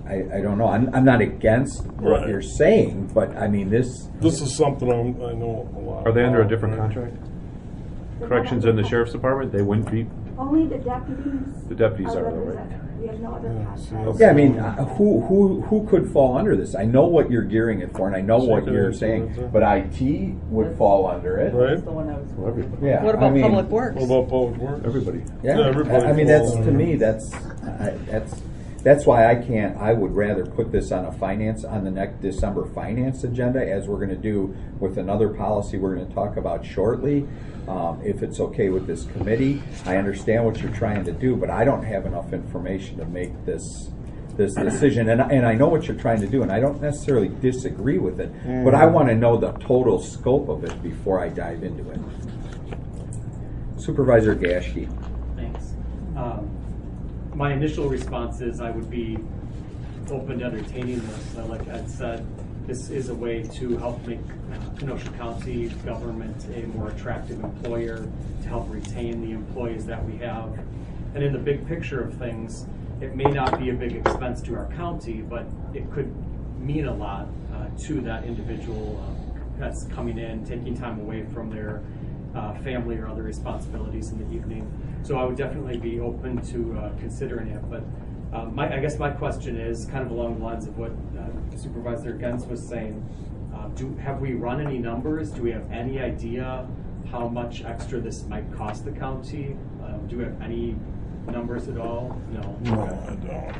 I, I don't know. I'm, I'm not against what Right. you're saying, but I mean, this, This is something I'm, I know a lot. Are they under a about, different right? contract? Corrections in the sheriff's department, they wouldn't be, Only the deputies. The deputies are, though, right? represented. We have no other Yeah, see, contracts. yeah, I mean, uh, who, who, who could fall under this? I know what you're gearing it for, and I know what you're saying, but I T would fall under it. Right? That's the one I was. well, everybody. Yeah. What I about mean, public works? What about public works? Everybody. Yeah, Yeah, everybody I I mean, falls that's, to under me, it. that's, I, that's, that's why I can't, I would rather put this on a finance, on the next December finance agenda, as we're gonna do with another policy we're gonna talk about shortly. Um, if it's okay with this committee, I understand what you're trying to do, but I don't have enough information to make this, this decision. And, and I know what you're trying to do, and I don't necessarily disagree with it, but I wanna know the total scope of it before I dive into it. Supervisor Gaschke. Thanks. Um, my initial response is I would be open to entertaining this. Uh, like Ed said, this is a way to help make Kenosha County government a more attractive employer, to help retain the employees that we have. And in the big picture of things, it may not be a big expense to our county, but it could mean a lot uh, to that individual uh, that's coming in, taking time away from their uh, family or other responsibilities in the evening. So I would definitely be open to uh, considering it. But um, my, I guess my question is kind of along the lines of what uh, Supervisor Gens was saying. Uh, do have we run any numbers? Do we have any idea how much extra this might cost the county? Uh, do we have any numbers at all? No. No, I don't.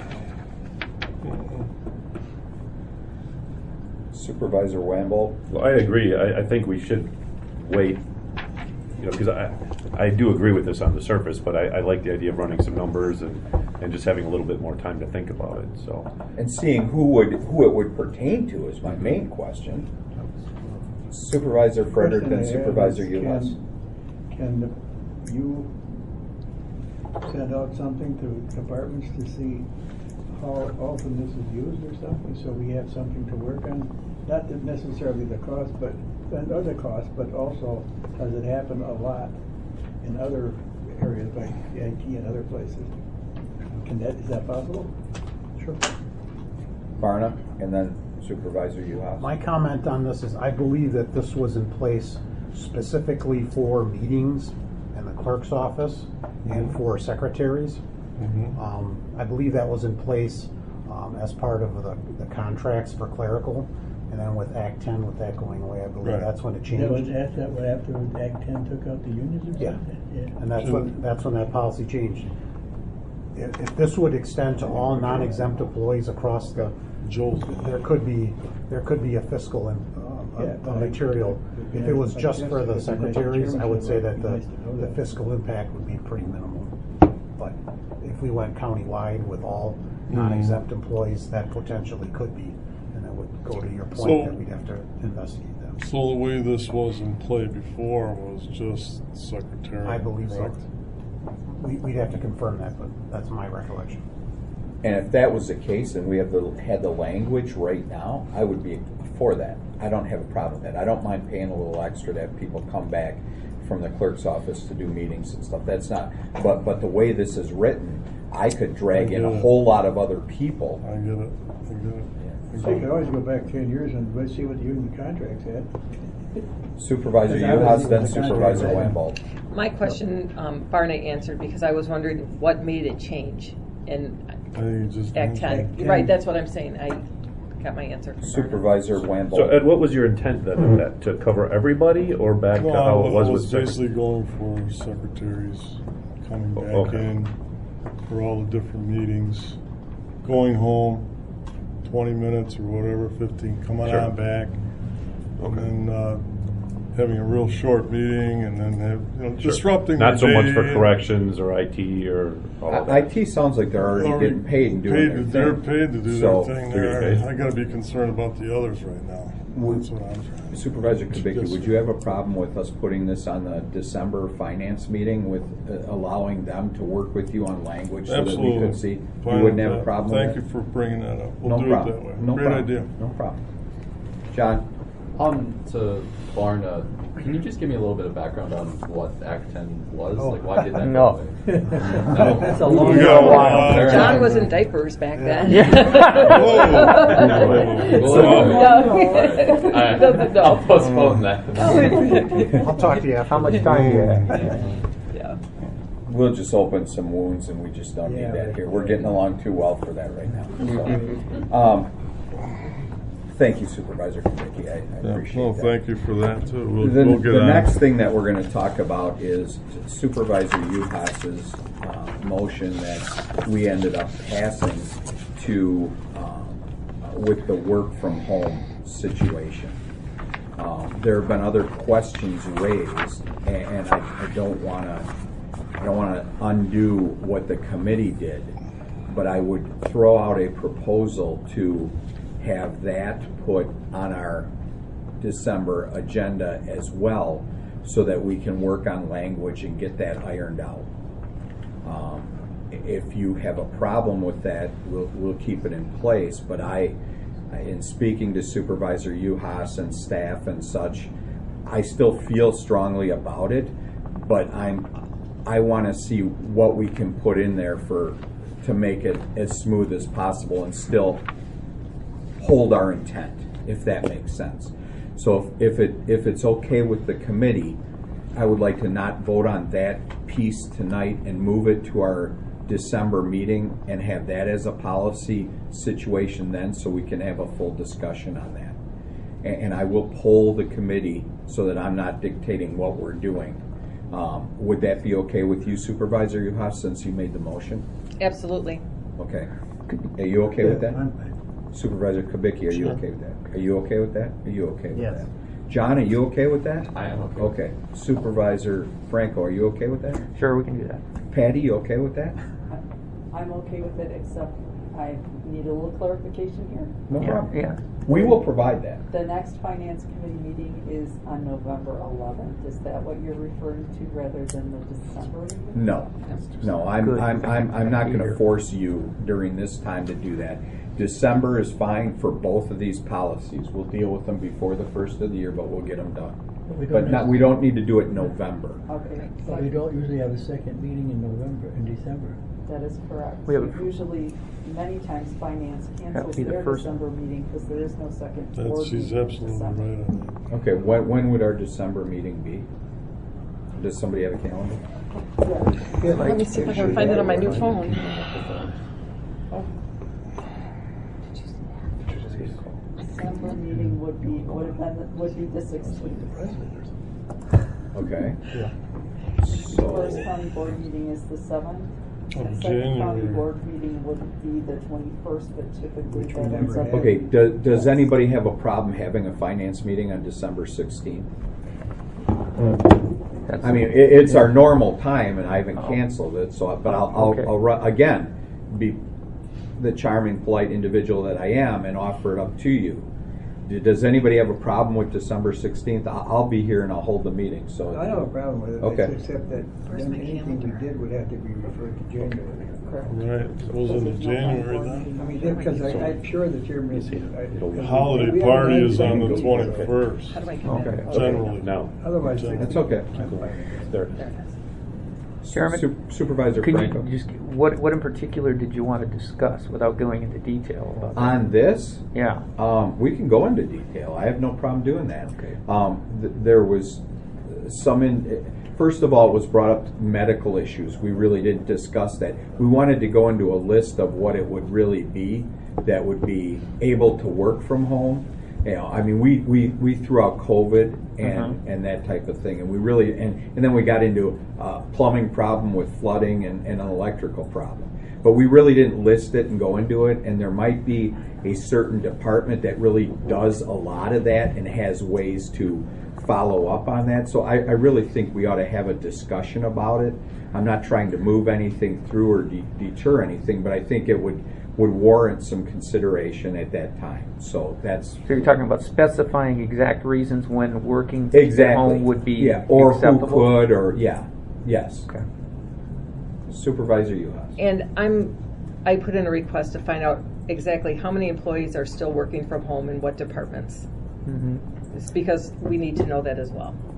Supervisor Wamble. Well, I agree. I, I think we should wait, you know, because I, I do agree with this on the surface, but I, I like the idea of running some numbers and, and just having a little bit more time to think about it, so. And seeing who would, who it would pertain to is my main question. Supervisor Frederick, then Question I have Supervisor is, Uhas. Can, can the- you send out something to departments to see how often this is used or something, so we have something to work on? Not that necessarily the cost, but, and other costs, but also, does it happen a lot in other areas like the I T and other places? Can that, is that possible? Sure. Barna, and then Supervisor Uhas. My comment on this is I believe that this was in place specifically for meetings in the clerk's office and for secretaries. Mhm. Um, I believe that was in place um, as part of the, the contracts for clerical. And then with Act ten, with that going away, I believe Right. that's when it That was changed. after, what, after Act ten took out the unions or Yeah. something? Yeah. And that's when, that's when that policy changed. If, if this would extend to all non-exempt employees across the, Joel. there could be, there could be a fiscal and, uh, Yeah, a- a material. If it was just for the secretaries, I would say that the, the fiscal impact would be pretty minimal. But if we went countywide with all non-exempt employees, that potentially could be, and that would go to your So- point that we'd have to investigate them. So the way this was in play before was just secretary. I believe so. correct? We, we'd have to confirm that, but that's my recollection. And if that was the case, and we have the, had the language right now, I would be for that. I don't have a problem with that. I don't mind paying a little extra to have people come back from the clerk's office to do meetings and stuff. That's not, but, but the way this is written, I could drag in I a get it. whole lot of other people. I get it, I get it. So you can always go back ten years and let's see what the union contracts had. Supervisor Because Uhas, obviously then the contract Supervisor said- Wamble. My question, um, Barney answered because I was wondering what made it change in I think it just. Act ten. Act ten. Right, that's what I'm saying. I got my answer from Barney. Supervisor Wamble. So Ed, what was your intent then of that? To cover everybody or back to No, how it was I with was secret- basically going for secretaries coming Oh, back okay. in for all the different meetings, going home, twenty minutes or whatever, fifteen, coming Sure. on back, Okay. and then uh, having a real short meeting, and then have, you know, Sure. disrupting. Not so their much for day. corrections or I T or all of I- that. IT sounds like they're already Already getting paid and doing paid their to- thing. They're paid to do So, their thing. they're There, paid. I got to be concerned about the others right now. That's what I'm trying. to Supervisor do. Kubicki, Just- would you have a problem with us putting this on the December finance meeting with uh, allowing them to work with you on language so that we Absolutely. could see? Fine You wouldn't with have a that. problem Thank with you that? for bringing that up. We'll No do problem. it that way. No Great problem. idea. No problem. John? On to Barna, Can you just give me a little bit of background on what Act ten was? Oh. Like, why did that No. go away? No. That's a long Yeah, time. wow. Fair John enough. was in diapers back then. Whoa. I, Doesn't know. I'll postpone that. I'll talk to you after. How much time do you have? Yeah. We'll just open some wounds, and we just don't Yeah. need that here. We're getting along too well for that right now. So, um, thank you, Supervisor Kubicki. I, I Yeah, appreciate well, that. thank you for that too. We'll, The, we'll get the on. next thing that we're going to talk about is Supervisor Uhas's uh, motion that we ended up passing to um, with the work from home situation. Um, there have been other questions raised, and, and I, I don't want to I don't want to undo what the committee did, but I would throw out a proposal to have that put on our December agenda as well, so that we can work on language and get that ironed out. Um, if you have a problem with that, we'll, we'll keep it in place, but I, in speaking to Supervisor Uhas and staff and such, I still feel strongly about it, but I'm, I want to see what we can put in there for, to make it as smooth as possible and still hold our intent, if that makes sense. So if, if it if it's okay with the committee, I would like to not vote on that piece tonight and move it to our December meeting and have that as a policy situation then, so we can have a full discussion on that. And, and I will poll the committee so that I'm not dictating what we're doing. Um, would that be okay with you, Supervisor Uhas, since you made the motion? Absolutely. Okay. Are you okay with that? I'm fine. Supervisor Kubicki, are you okay with that? Are you okay with that? Are you okay with Yes. that? John, are you okay with that? I am okay. Okay. Supervisor Franco, are you okay with that? Sure, we can do that. Patty, you okay with that? I'm okay with it, except I need a little clarification here. No Yeah, problem. yeah. We will provide that. The next finance committee meeting is on November eleventh. Is that what you're referring to rather than the December meeting? No, no, I'm, Good. I'm, I'm, I'm not gonna Here. force you during this time to do that. December is fine for both of these policies. We'll deal with them before the first of the year, but we'll get them done. But we don't But not, have- we don't need to do it in November. Okay, But we don't usually have a second meeting in November, in December. that is correct. We have a- Usually, many times, finance cancels be the their first- December meeting because there is no second That's, board she's meeting in absolutely December. right on that. Okay, when, when would our December meeting be? Does somebody have a calendar? Let me see if I can find it on my new phone. December meeting would be, would have been, would be the sixteenth. Okay. First So, county board meeting is the seventh. Of Second county January. board meeting would be the twenty-first, but typically Which we that ends never up. had. okay, does, does anybody have a problem having a finance meeting on December sixteenth? That's- I mean, it, it's our normal time, and I haven't canceled it, so, but I'll, Okay. I'll, I'll, ru- again, be the charming, polite individual that I am and offer it up to you. D- Does anybody have a problem with December sixteenth? I'll, I'll be here and I'll hold the meeting, so. I don't have a problem with it, Okay. except that Where's then my anything we calendar? did would have to be referred to January. Right, it goes into January then. I mean, because I, I'm sure that you're missing. I- The holiday party is on the twenty-first, How do I get Okay. that? generally. No. Otherwise, That's okay. There. Chairman, Su- Supervisor Can Franco? you just, what, what in particular did you want to discuss without going into detail about that? On this? Yeah. Um, we can go into detail. I have no problem doing that. Okay. Um, th- there was some in, first of all, it was brought up medical issues. We really didn't discuss that. We wanted to go into a list of what it would really be that would be able to work from home. You know, I mean, we, we, we threw out COVID and, Mhm. and that type of thing, and we really and, and then we got into a plumbing problem with flooding and, and an electrical problem. But we really didn't list it and go into it, and there might be a certain department that really does a lot of that and has ways to follow up on that. So I, I really think we ought to have a discussion about it. I'm not trying to move anything through or de- deter anything, but I think it would would warrant some consideration at that time. So that's So you're talking about specifying exact reasons when working at exactly home would be yeah, or acceptable? who could, or yeah, yes. Okay. Supervisor Uhas. And I'm, I put in a request to find out exactly how many employees are still working from home in what departments. Mhm. It's because we need to know that as well.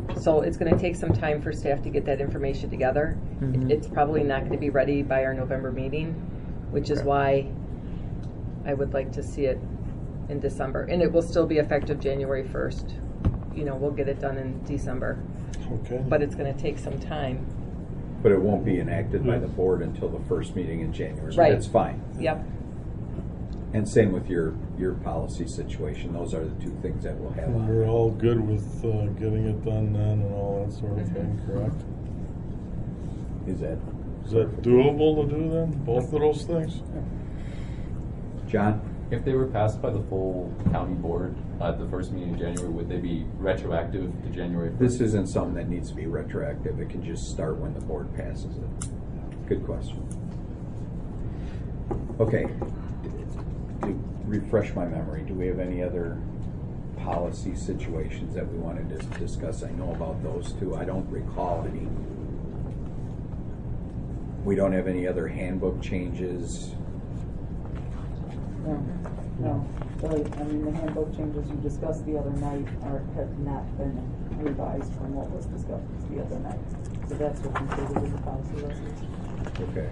So it's going to take some time for staff to get that information together. Mhm. It's probably not going to be ready by our November meeting, which is Okay. why I would like to see it in December. And it will still be effective January first. You know, we'll get it done in December. Okay. But it's going to take some time. But it won't be enacted by the board until the first meeting in January. Right. That's fine. Yep. And same with your, your policy situation. Those are the two things that we'll have And on. we're all good with uh, getting it done then and all that sort of Mm-hmm. thing, correct? Is that? Is that doable to do then, both of those things? John? If they were passed by the full county board at the first meeting in January, would they be retroactive to January first? This isn't something that needs to be retroactive. It can just start when the board passes it. Good question. Okay. To refresh my memory, do we have any other policy situations that we wanted to discuss? I know about those two. I don't recall any. We don't have any other handbook changes. No, no. The, I mean, the handbook changes you discussed the other night are, have not been revised from what was discussed the other night. So that's what's included in the policy resolution. Okay.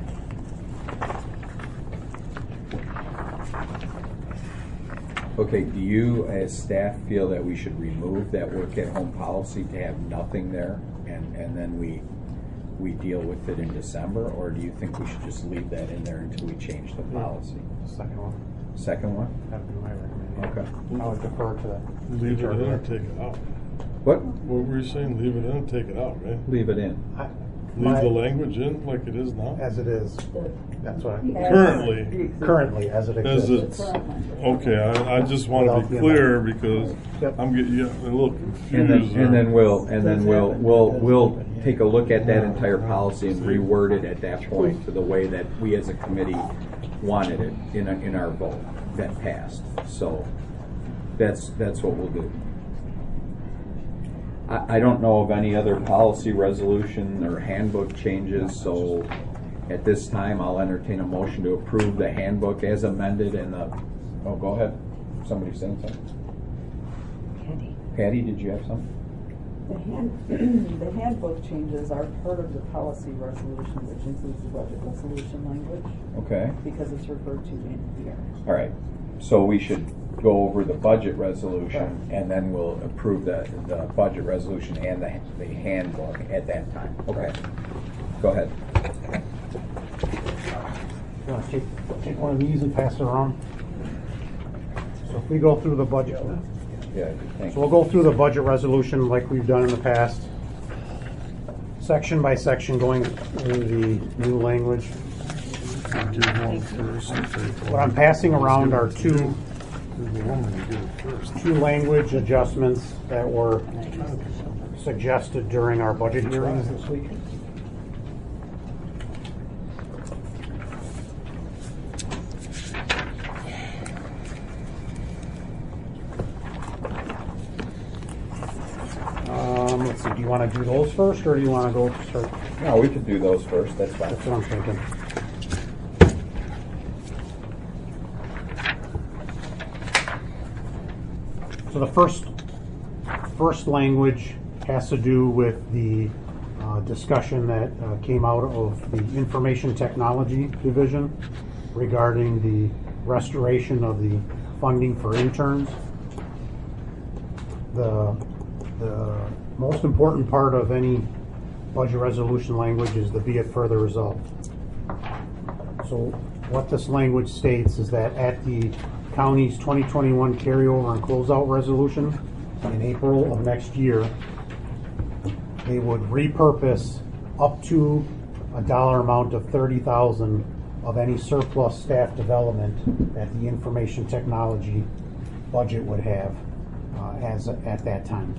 Okay, do you as staff feel that we should remove that work at home policy to have nothing there and, and then we we deal with it in December, or do you think we should just leave that in there until we change the policy? Second one. Second one? That'd be my recommendation. Okay. I would defer to that. Leave it in or take it out? What? What were you saying, leave it in or take it out, right? Leave it in. I- Leave my- the language in like it is now? As it is. That's what I. Currently. Currently, as it As exists. it's, okay, I, I just want to be Without being clear like- because Yep. I'm getting yeah, a little confused. And then, there. and then we'll, and then we'll, we'll, we'll take a look at that entire policy and reword it at that point to the way that we as a committee wanted it in, a, in our vote that passed. So that's, that's what we'll do. I, I don't know of any other policy resolution or handbook changes, so at this time, I'll entertain a motion to approve the handbook as amended and the, oh, go ahead. Somebody saying something? Patty. Patty, did you have something? The hand, the handbook changes are part of the policy resolution, which includes the budget resolution language, Okay. because it's referred to in here. All right. So we should go over the budget resolution and then we'll approve the, the budget resolution and the, the handbook at that time. Okay. Go ahead. You want to take, take one of these and pass it around? So if we go through the budget, Yeah, thank so we'll go through the budget resolution like we've done in the past, section by section, going through the new language. Do one first and take What one. I'm passing around are two, The woman who did it first. two language adjustments that were suggested during our budget hearings this week. Um, let's see, do you want to do those first, or do you want to go start? No, we could do those first. That's fine. That's what I'm thinking. So the first, first language has to do with the uh, discussion that uh, came out of the Information Technology Division regarding the restoration of the funding for interns. The, the most important part of any budget resolution language is the be it further resolved. So what this language states is that at the county's twenty twenty-one carryover and closeout resolution in April of next year, they would repurpose up to a dollar amount of thirty thousand of any surplus staff development that the information technology budget would have uh, as at that time.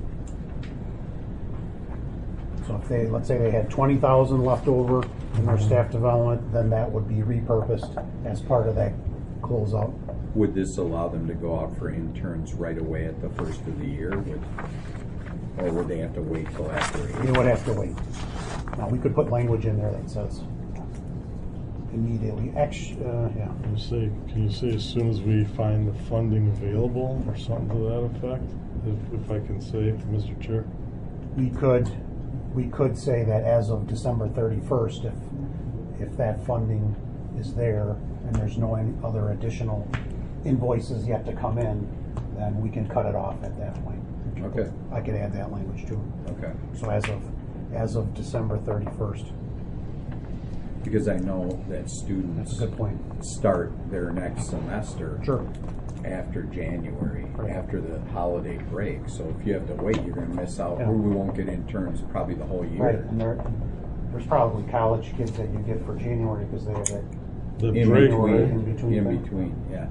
So if they, let's say they had twenty thousand left over in their staff development, then that would be repurposed as part of that closeout. Would this allow them to go out for interns right away at the first of the year? Would, or would they have to wait till after? They would have to wait. Now, we could put language in there that says immediately, ex, uh, yeah. Can you say, can you say as soon as we find the funding available or something to that effect? If, if I can say, Mister Chair? we could, we could say that as of December thirty-first, if, if that funding is there and there's no any other additional invoices yet to come in, then we can cut it off at that point. Okay. I could add that language too. Okay. So as of, as of December thirty-first. Because I know that students That's a good point. start their next semester Sure. after January, Right. after the holiday break. So if you have to wait, you're going to miss out. Yeah. Or we won't get interns probably the whole year. Right, and there, there's probably college kids that you get for January because they have that The In break, between, right? in between in thing. between, yeah.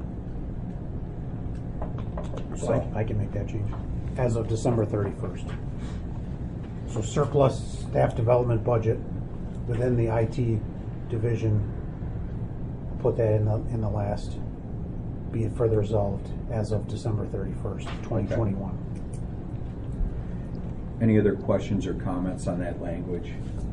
So I, I can make that change as of December thirty-first. So surplus staff development budget within the I T division, put that in the, in the last, be it further resolved as of December thirty-first, twenty twenty-one. Any other questions or comments on that language?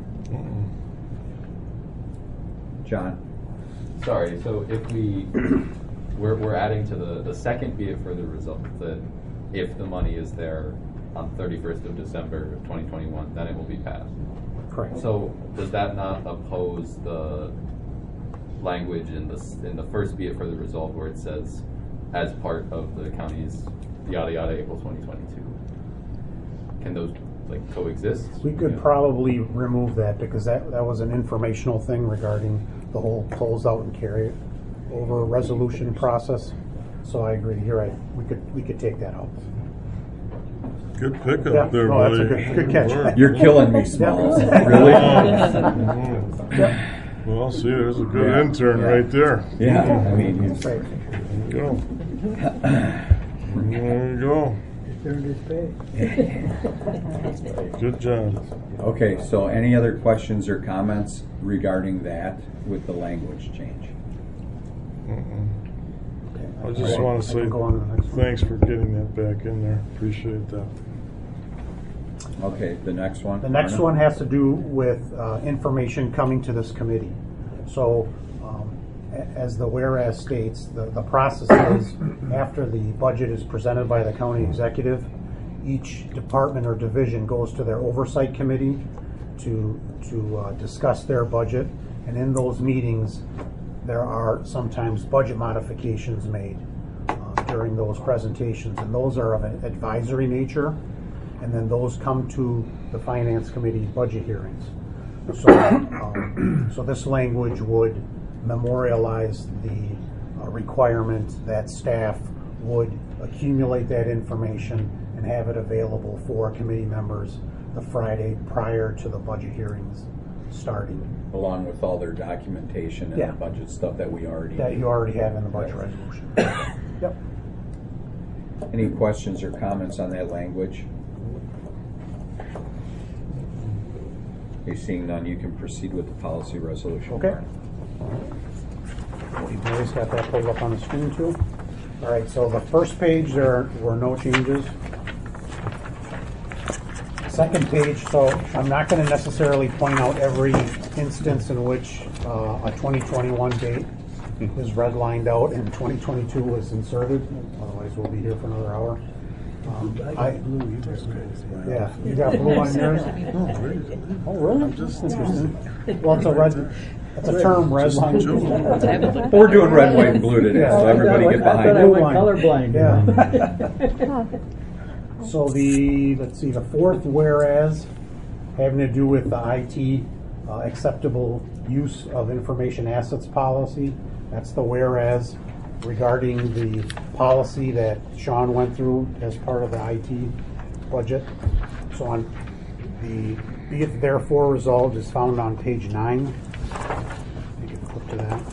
John? Sorry, so if we, we're, we're adding to the, the second be it further resolved that if the money is there on thirty-first of December of twenty twenty-one, then it will be passed. Correct. So does that not oppose the language in the, in the first be it further resolved where it says as part of the county's yada yada April twenty twenty-two? Can those like coexist? We could Yeah. probably remove that because that, that was an informational thing regarding the whole closeout and carry over resolution process. So I agree, you're right, we could, we could take that out. Good pickup Yeah, there, no, buddy. that's a good- good catch. Work. You're killing me, Smalls. Yeah. Really? Yep. Well, see, there's a good Yeah. intern Yeah. right there. Yeah, I mean, he's, Right. There you go. There you go. Earned his pay. Good job. okay, so any other questions or comments regarding that with the language change? I just Okay. want I to can say go on to the next one. thanks for getting that back in there. Appreciate that. Okay, the next one? The next Anna? one has to do with uh, information coming to this committee. So, um, a- as the whereas states, the, the process is after the budget is presented by the county executive, each department or division goes to their oversight committee to, to uh, discuss their budget. And in those meetings, there are sometimes budget modifications made uh, during those presentations. And those are of an advisory nature. And then those come to the Finance Committee budget hearings. So, um, so this language would memorialize the uh, requirement that staff would accumulate that information and have it available for committee members the Friday prior to the budget hearings starting. Along with all their documentation and Yeah. the budget stuff that we already That did. you already have in the budget resolution. Yep. Any questions or comments on that language? Okay, seeing none, you can proceed with the policy resolution. Okay. You guys got that pulled up on the screen too? All right, so the first page, there were no changes. Second page, so I'm not going to necessarily point out every instance in which uh, a twenty twenty-one date is redlined out and twenty twenty-two was inserted. Otherwise, we'll be here for another hour. Um, I, yeah, you got blue on yours? Oh, really? Just Interesting. Well, it's a red, it's a term, red line. We're doing red, white, and blue today, so everybody get I thought I behind went it. colorblind. Yeah. So the, let's see, the fourth whereas, having to do with the I T uh, acceptable use of information assets policy. That's the whereas regarding the policy that Sean went through as part of the I T budget. So on the be it therefore resolved is found on page nine. You can flip to that.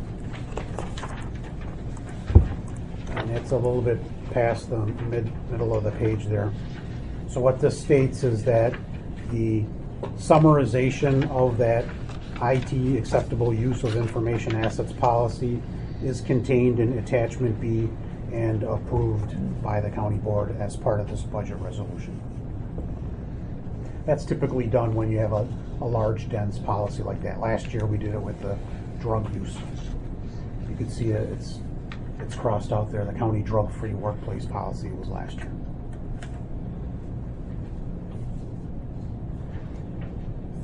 And it's a little bit past the mid, middle of the page there. So what this states is that the summarization of that I T acceptable use of information assets policy is contained in attachment B and approved by the county board as part of this budget resolution. That's typically done when you have a, a large, dense policy like that. Last year we did it with the drug use. You can see it, it's it's crossed out there. The county drug-free workplace policy was last year.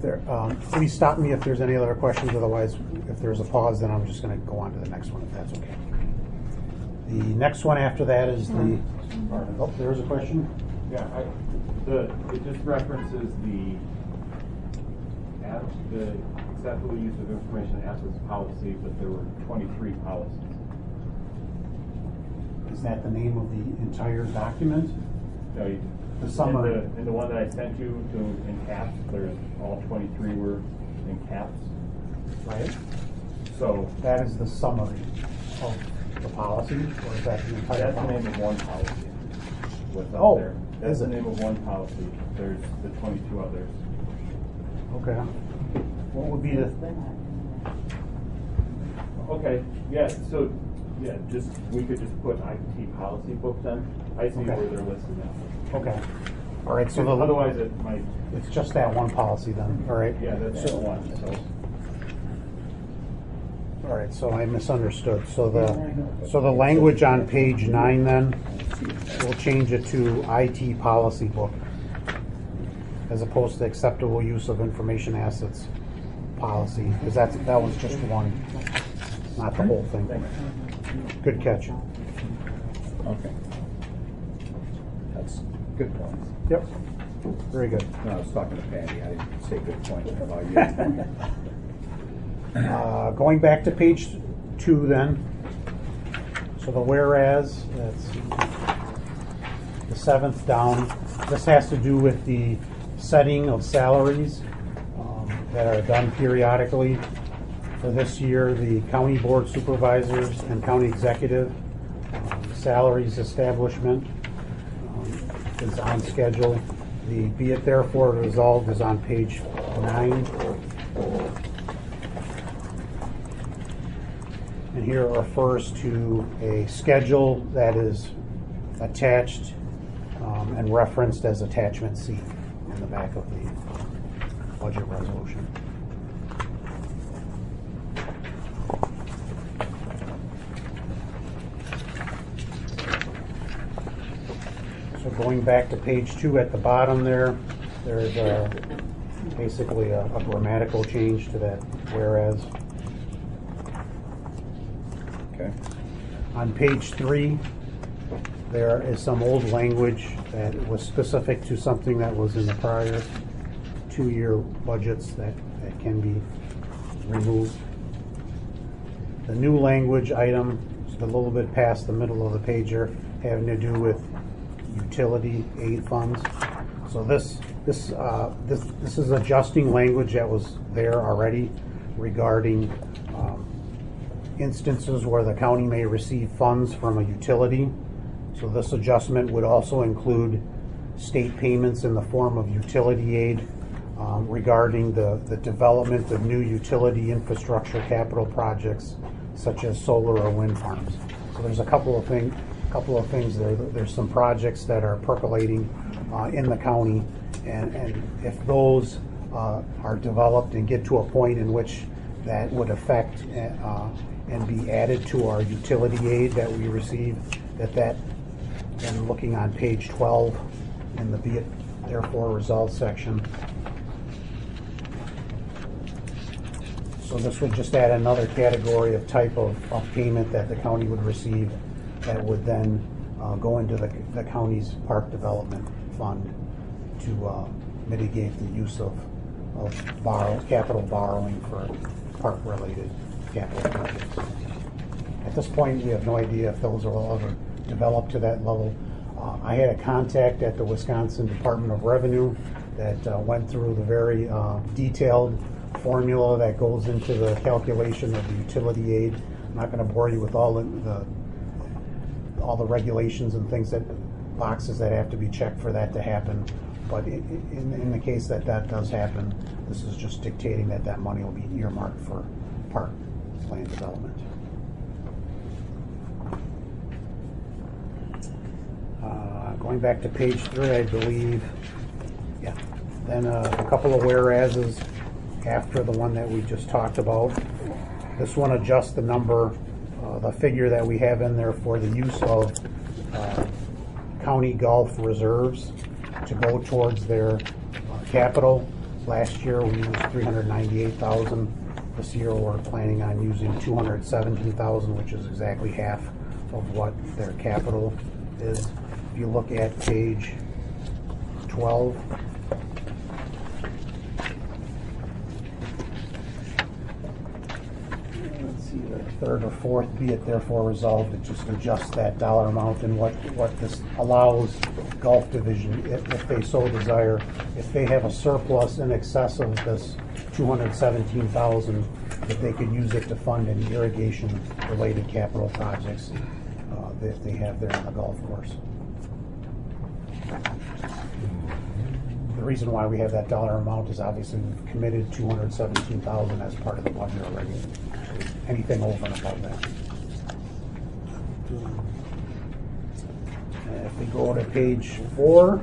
there, um, please stop me if there's any other questions. Otherwise, if there's a pause, then I'm just going to go on to the next one, if that's okay. The next one after that is the. Oh, there is a question. Yeah, I, the it just references the app, the acceptable use of information assets policy, but there were twenty-three policies. Is that the name of the entire document? No, you, The summary. In the, in the one that I sent you to in caps, there's all twenty-three were in caps. Right. So That is the summary of the policy, or is that the entire that's the policy? name of one policy. What's up Oh, there? That's is the it? name of one policy. There's the twenty-two others. Okay. What would be the? Okay. Yeah. So yeah, just we could just put I T policy book then. I see Okay. where they're listed now. Okay. All right. So the, otherwise, it might. it's just that one policy then. All right. Yeah, that's So- the one. So. All right, so I misunderstood. So the, so the language on page nine then, we'll change it to I T policy book as opposed to acceptable use of information assets policy, because that's, that was just one, not the whole thing. Good catch. Okay. That's good points. Yep, very good. No, I was talking to Patty. I didn't say good point about you. Uh, going back to page two then, so the whereas, that's the seventh down, this has to do with the setting of salaries um, that are done periodically. For this year, the county board supervisors and county executive um, salaries establishment um, is on schedule. The be it therefore resolved is on page nine. And here it refers to a schedule that is attached um, and referenced as attachment C in the back of the budget resolution. So going back to page two at the bottom there, there's a, basically a, a grammatical change to that whereas. Okay. On page three, there is some old language that was specific to something that was in the prior two-year budgets that, that can be removed. The new language item is a little bit past the middle of the page here, having to do with utility aid funds. So this this uh, this this is adjusting language that was there already regarding um, instances where the county may receive funds from a utility. So this adjustment would also include state payments in the form of utility aid um, regarding the, the development of new utility infrastructure capital projects such as solar or wind farms. So there's a couple of things couple of things there. There's some projects that are percolating uh, in the county, and, and if those uh, are developed and get to a point in which that would affect uh, and be added to our utility aid that we receive, that that, then looking on page twelve in the be it therefore resolved section. So this would just add another category of type of, of payment that the county would receive that would then uh, go into the, the county's park development fund to uh, mitigate the use of, of borrow, capital borrowing for park-related capital projects. At this point, we have no idea if those will ever develop to that level. Uh, I had a contact at the Wisconsin Department of Revenue that uh, went through the very uh, detailed formula that goes into the calculation of the utility aid. I'm not going to bore you with all the, the all the regulations and things that boxes that have to be checked for that to happen. But in, in, in the case that that does happen, this is just dictating that that money will be earmarked for park land development. Uh, going back to page three, I believe. Yeah. Then uh, a couple of whereases after the one that we just talked about. This one adjusts the number, uh, the figure that we have in there for the use of uh, county golf reserves to go towards their uh, capital. last year we used three hundred ninety-eight thousand. This year we're planning on using two hundred seventeen thousand, which is exactly half of what their capital is. If you look at page twelve, let's see, the third or fourth, be it therefore resolved, it just adjusts that dollar amount and what, what this allows Gulf Division, if, if they so desire, if they have a surplus in excess of this two hundred seventeen thousand, that they could use it to fund any irrigation related capital projects uh, that they have there on the golf course. The reason why we have that dollar amount is obviously we've committed two hundred seventeen thousand as part of the budget already. Anything over and above that. And if we go to page four,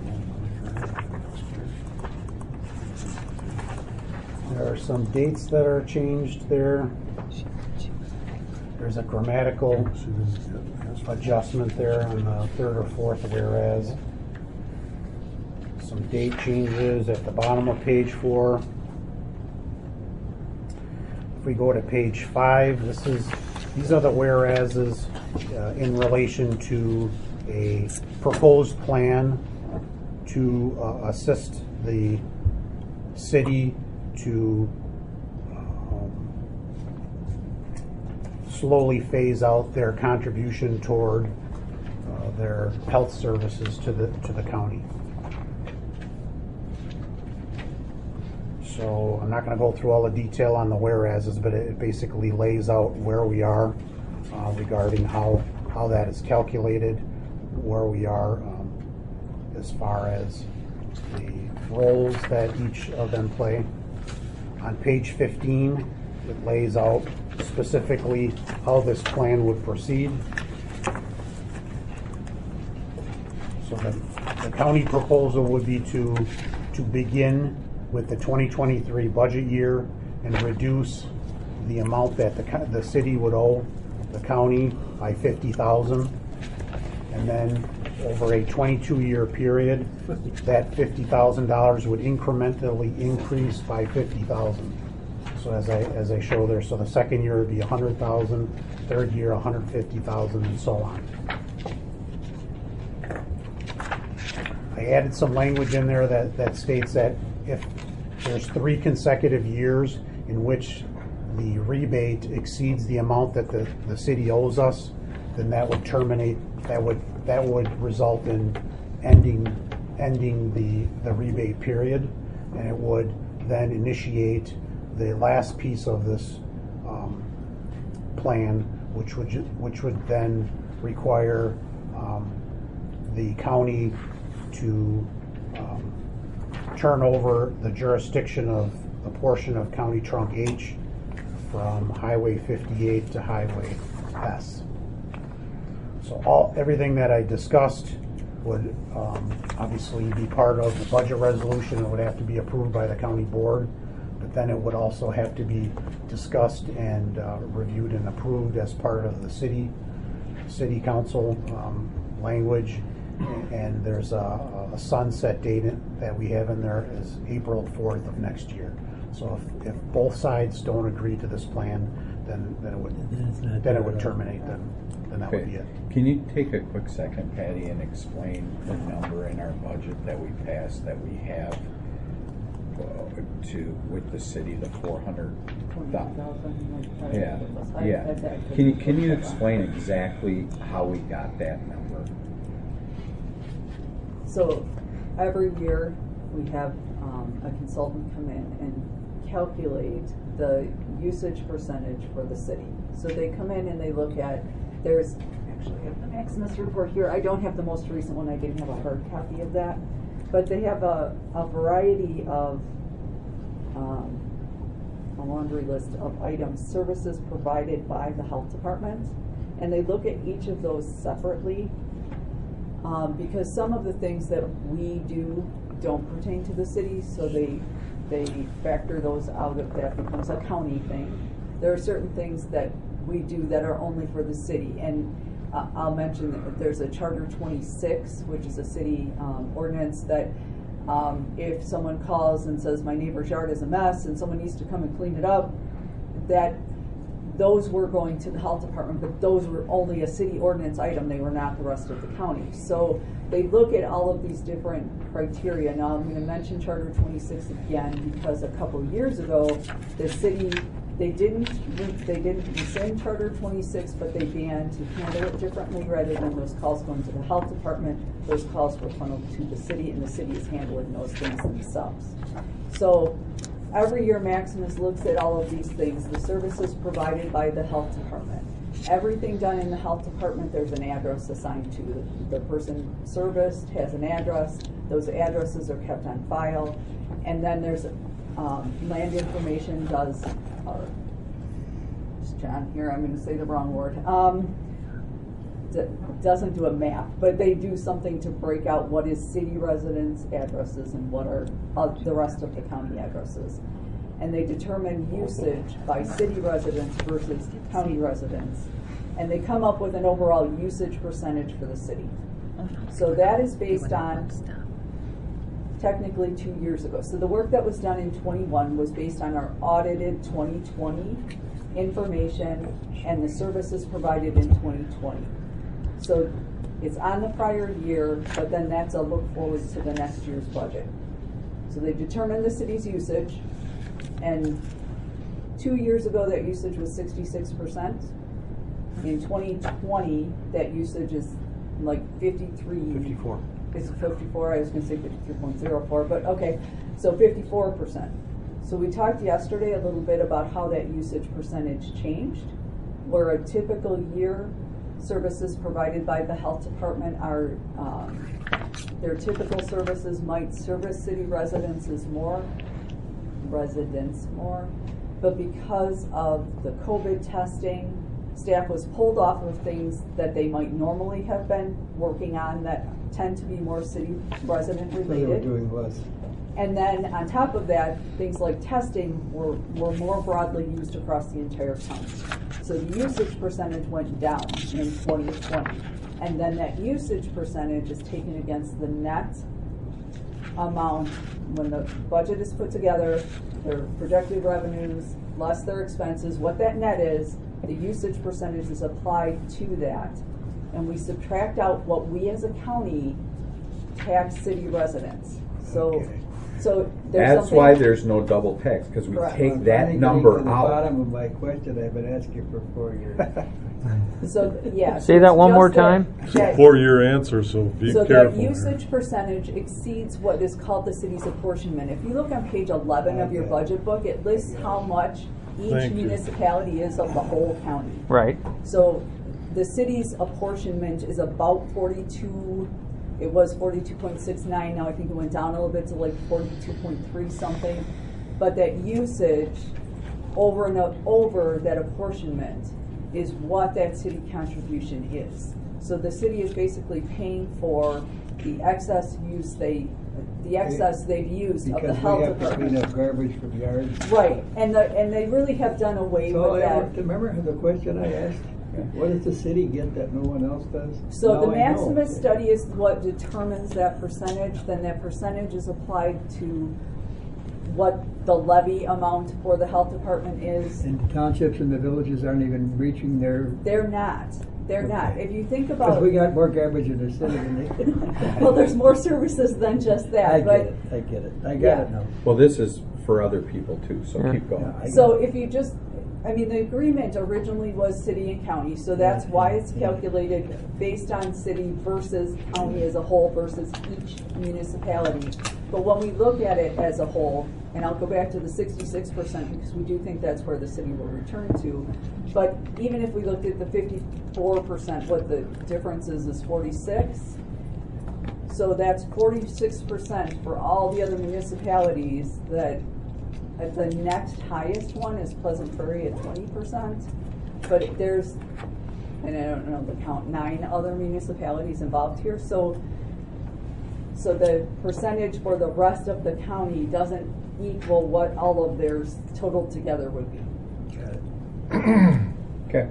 there are some dates that are changed there. There's a grammatical adjustment there on the third or fourth whereas. Some date changes at the bottom of page four. If we go to page five, this is these are the whereases uh, in relation to a proposed plan to uh, assist the city to um, slowly phase out their contribution toward uh, their health services to the to the county. So I'm not going to go through all the detail on the whereases, but it basically lays out where we are uh, regarding how how that is calculated, where we are um, as far as the roles that each of them play. On page fifteen, it lays out specifically how this plan would proceed. So the, the county proposal would be to to begin with the twenty twenty-three budget year and reduce the amount that the, the city would owe the county by fifty thousand, and then over a twenty-two year period, that fifty thousand dollars would incrementally increase by fifty thousand. So as I as I show there, so the second year would be a hundred thousand, third year a hundred fifty thousand, and so on. I added some language in there that that states that if there's three consecutive years in which the rebate exceeds the amount that the, the city owes us, then that would terminate, that would that would result in ending ending the, the rebate period, and it would then initiate the last piece of this um, plan, which would ju- which would then require um, the county to um, turn over the jurisdiction of a portion of County Trunk H from Highway fifty-eight to Highway S. So all everything that I discussed would um, obviously be part of the budget resolution. It would have to be approved by the county board, but then it would also have to be discussed and uh, reviewed and approved as part of the city city council um, language. And there's a, a sunset date in, that we have in there is April fourth of next year. So if, if both sides don't agree to this plan, then, then it would then it would terminate. Then then that okay. would be it. Can you take a quick second, Patty, and explain the number in our budget that we passed that we have uh, to with the city, the four hundred thousand? Yeah, yeah. Can you can you explain exactly how we got that number? So every year we have um, a consultant come in and calculate the usage percentage for the city. So they come in and they look at, there's actually a Maximus report here. I don't have the most recent one. I didn't have a hard copy of that. But they have a, a variety of um, a laundry list of items, services provided by the health department. And they look at each of those separately. Um, because some of the things that we do don't pertain to the city, so they they factor those out if that becomes a county thing. There are certain things that we do that are only for the city, and uh, I'll mention that there's a Charter twenty-six, which is a city um, ordinance that Um, if someone calls and says my neighbor's yard is a mess and someone needs to come and clean it up, that those were going to the health department, but those were only a city ordinance item. They were not the rest of the county. So they look at all of these different criteria. Now I'm going to mention Charter twenty-six again because a couple of years ago, the city, they didn't, they didn't rescind Charter twenty-six, but they began to handle it differently. Rather than those calls going to the health department, those calls were funneled to the city, and the city is handling those things themselves. So every year Maximus looks at all of these things, the services provided by the health department. Everything done in the health department, there's an address assigned to. The, the person serviced has an address. Those addresses are kept on file. And then there's um, land information does, or just John here, I'm going to say the wrong word, um, d- doesn't do a map, but they do something to break out what is city residents' addresses and what are uh, the rest of the county addresses. And they determine usage by city residents versus county residents. And they come up with an overall usage percentage for the city. So that is based on technically two years ago. So the work that was done in twenty-one was based on our audited twenty twenty information and the services provided in twenty twenty. So it's on the prior year, but then that's a look forward to the next year's budget. So they determined the city's usage, and two years ago that usage was sixty-six percent. In twenty twenty, that usage is like fifty-three. fifty-four. It's fifty-four, I was gonna say fifty-three point zero four, but okay, so fifty-four percent. So we talked yesterday a little bit about how that usage percentage changed, where a typical year services provided by the health department are, um, their typical services might service city residences more, residents more, but because of the COVID testing, staff was pulled off of things that they might normally have been working on that tend to be more city resident So they were related. doing less. And then on top of that, things like testing were, were more broadly used across the entire county. So the usage percentage went down in twenty twenty. And then that usage percentage is taken against the net amount when the budget is put together, their projected revenues, less their expenses, what that net is, the usage percentage is applied to that. And we subtract out what we as a county tax city residents. So, Okay. so there's That's something. why there's no double tax, because we Correct. take I'm that finally number getting to the out. bottom of my question I've been asking for four years. So, yeah. Say that it's one just more that- time. It's a that- four-year answer, so be So careful. that usage percentage exceeds what is called the city's apportionment. If you look on page eleven of your Okay. budget book, it lists how much each Thank you. municipality is of the whole county. Right. So the city's apportionment is about forty-two, it was forty-two point six nine, now I think it went down a little bit to like forty-two point three something. But that usage over and o- over that apportionment is what that city contribution is. So the city is basically paying for the excess use they, the excess they've used of the Because health we have to clean department. up garbage from yards. Right, and the, and they really have done away So with I, that. remember the question I asked? What does the city get that no one else does? So Now the I know. Maximus study is what determines that percentage, then that percentage is applied to what the levy amount for the health department is. And the townships and the villages aren't even reaching their, They're not, they're not. Okay. If you think because about, we got more garbage in the city than they. well, there's more services than just that, I get but. it, I get it, I Yeah. got it now. Well, this is for other people too, so Yeah. keep going. Yeah, I So get it. if you just, I mean, the agreement originally was city and county, so that's why it's calculated based on city versus county as a whole versus each municipality. But when we look at it as a whole, and I'll go back to the sixty-six percent because we do think that's where the city will return to. But even if we looked at the fifty-four percent, what the difference is is forty-six. So that's forty-six percent for all the other municipalities that Uh, the next highest one is Pleasant Prairie at twenty percent, but there's, and I don't know the count, nine other municipalities involved here. So, so the percentage for the rest of the county doesn't equal what all of theirs totaled together would be. Got it. Okay.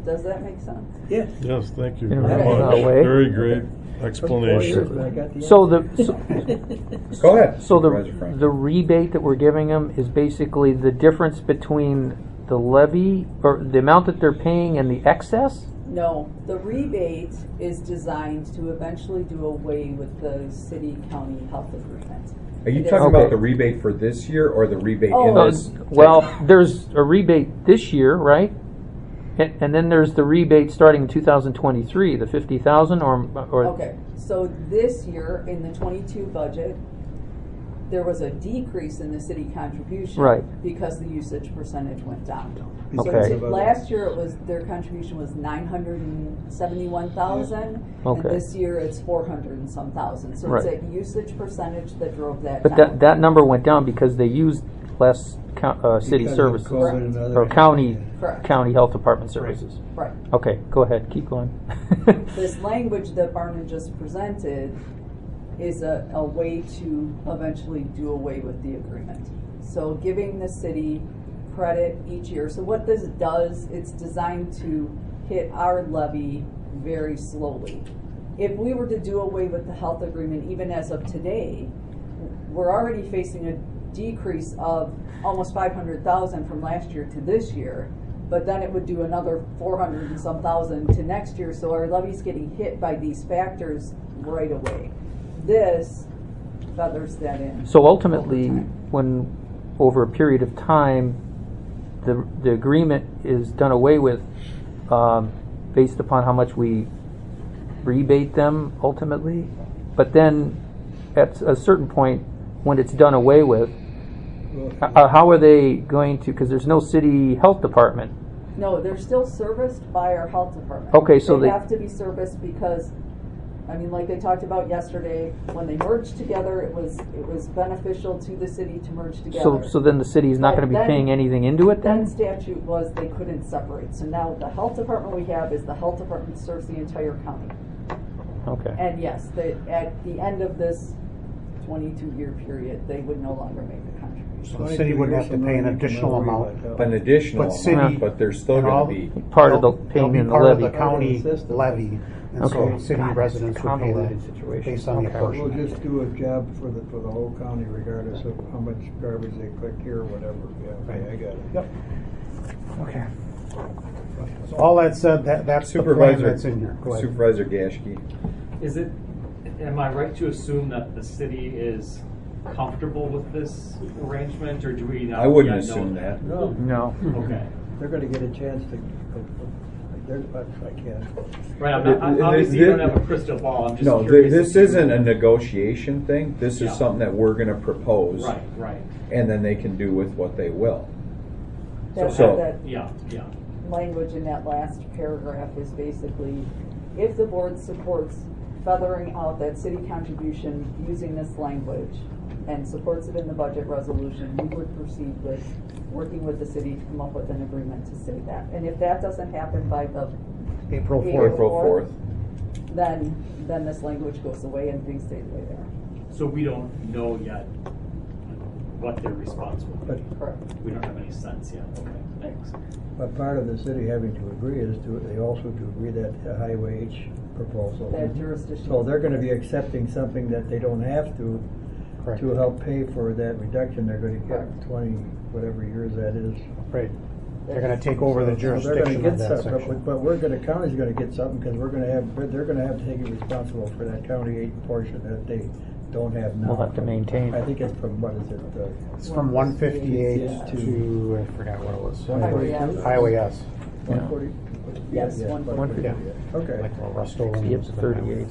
Does that make sense? Yes. Yes, thank you In a very roundabout much. way. Very great explanation. But I got the So the, answer. so, Go ahead. so Supervisor the, Frank. the rebate that we're giving them is basically the difference between the levy, or the amount that they're paying and the excess? No, the rebate is designed to eventually do away with the city-county health agreement. Are you It is- talking Okay. about the rebate for this year or the rebate Oh. in Uh, this? Well, there's a rebate this year, right? And, and then there's the rebate starting in two thousand twenty-three, the fifty thousand or, or Okay, so this year, in the twenty-two budget, there was a decrease in the city contribution. Right. Because the usage percentage went down. Okay. So t- last year, it was, their contribution was nine hundred and seventy-one thousand. Okay. And this year, it's four hundred and some thousand. So it's Right. that usage percentage that drove that But down. that, that number went down because they used less co- uh, city Because of services COVID and other- or county Correct. county health department services. Right. Okay, go ahead, keep going. This language that Barnum just presented is a, a way to eventually do away with the agreement. So giving the city credit each year. So what this does, it's designed to hit our levy very slowly. If we were to do away with the health agreement, even as of today, we're already facing a decrease of almost five hundred thousand from last year to this year, but then it would do another four hundred and some thousand to next year, so our levy's getting hit by these factors right away. This feathers that in. So ultimately, when, over a period of time, the, the agreement is done away with, um, based upon how much we rebate them ultimately, but then at a certain point, when it's done away with, uh, how are they going to, because there's no city health department. No, they're still serviced by our health department. Okay, so they they- have to be serviced because, I mean, like they talked about yesterday, when they merged together, it was it was beneficial to the city to merge together. So, so then the city is not But going to be then- paying anything into it Then then? statute was they couldn't separate. So now the health department we have is the health department serves the entire county. Okay. And yes, the, at the end of this twenty-two year period, they would no longer make the contribution. So the city would have to pay an additional amount. An additional But city- amount, but they're still and all- going to be. Part of the They'll- they'll payment be in the part of levy. the county Part of the system. levy, and so Okay. city God, that's residents a would pay that convoluted situation. based on the Okay. We'll apportionment. just do a job for the, for the whole county regardless of how much garbage they collect here or whatever. Yeah, okay, I got it. Yep. Okay. So all that said, that, that's the plan Supervisor, that's in here. Go ahead. Supervisor Gashke. Is it, am I right to assume that the city is comfortable with this arrangement, or do we not? I wouldn't yet know assume that. No. No. Okay. They're gonna get a chance to, they're, I can't. Right, I'm not, I'm- obviously you don't have a crystal ball, I'm just No, curious. th- this if you- isn't a negotiation thing. This is Yeah. something that we're going to propose. Right, right. And then they can do with what they will. That, So- that Yeah, yeah. language in that last paragraph is basically, if the board supports feathering out that city contribution using this language and supports it in the budget resolution, we would proceed with working with the city to come up with an agreement to say that. And if that doesn't happen by the April fourth. April fourth. then then this language goes away and things stay the way they are. So we don't know yet what their response will be. But- Correct. We don't have any sense yet. Okay, thanks. But part of the city having to agree is to, they also to agree that uh, high wage proposal. That jurisdiction. So they're gonna be accepting something that they don't have to, Correct. to help pay for that reduction. They're gonna get Correct. twenty, whatever years that is. Right. They're gonna take over the So they're gonna jurisdiction get of that something, section. But, but we're gonna, county's gonna get something, because we're gonna have, they're gonna have to take it responsible for that county aid portion that they don't have now. We'll have to maintain. I think it's from, what is it, uh, It's from one fifty-eight Yeah. to, I forgot what it was. Highway S. Highway S. one forty? Yes, Yeah, one one forty. fifty. Okay. Like a Rust-Oleum. Yep, thirty-eight.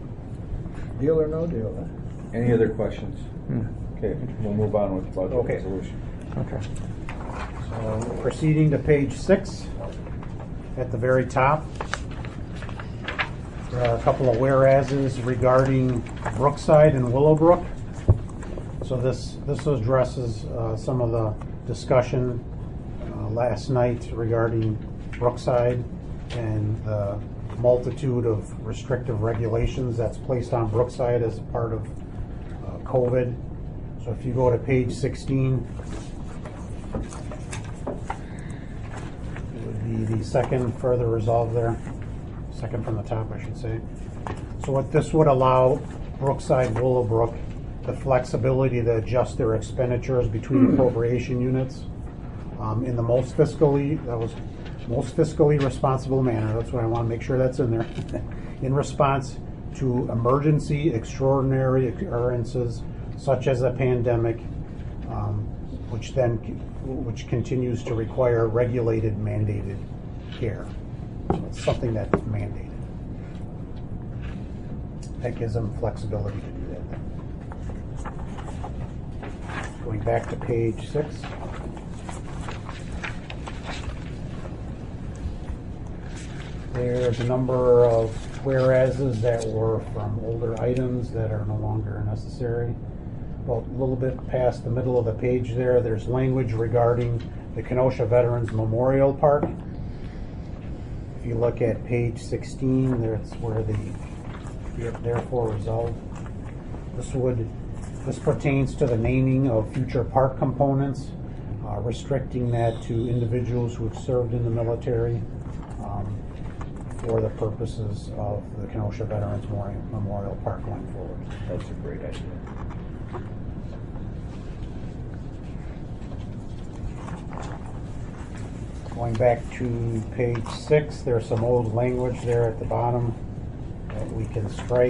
Deal or no deal, huh? Any other questions? Hmm. Okay, we'll move on with the budget Okay. resolution. Okay. So proceeding to page six, at the very top, there are a couple of whereases regarding Brookside and Willowbrook. So this this addresses uh, some of the discussion uh, last night regarding Brookside and the multitude of restrictive regulations that's placed on Brookside as part of uh, COVID. So if you go to page sixteen, it would be the second further resolve there, second from the top, I should say. So what this would allow Brookside Willowbrook the flexibility to adjust their expenditures between appropriation units um, in the most fiscally, that was most fiscally responsible manner. That's what I want to make sure that's in there. In response to emergency, extraordinary occurrences such as a pandemic, um, which then which continues to require regulated, mandated care. So it's something that's mandated. That gives them flexibility to do that. Going back to page six. There's a number of whereases that were from older items that are no longer necessary. Well, a little bit past the middle of the page there, there's language regarding the Kenosha Veterans Memorial Park. If you look at page sixteen, that's where the therefore resolved. This would this pertains to the naming of future park components, uh, restricting that to individuals who have served in the military um, for the purposes of the Kenosha Veterans Memorial Park going forward. That's a great idea. Going back to page six, there's some old language there at the bottom that we can strike.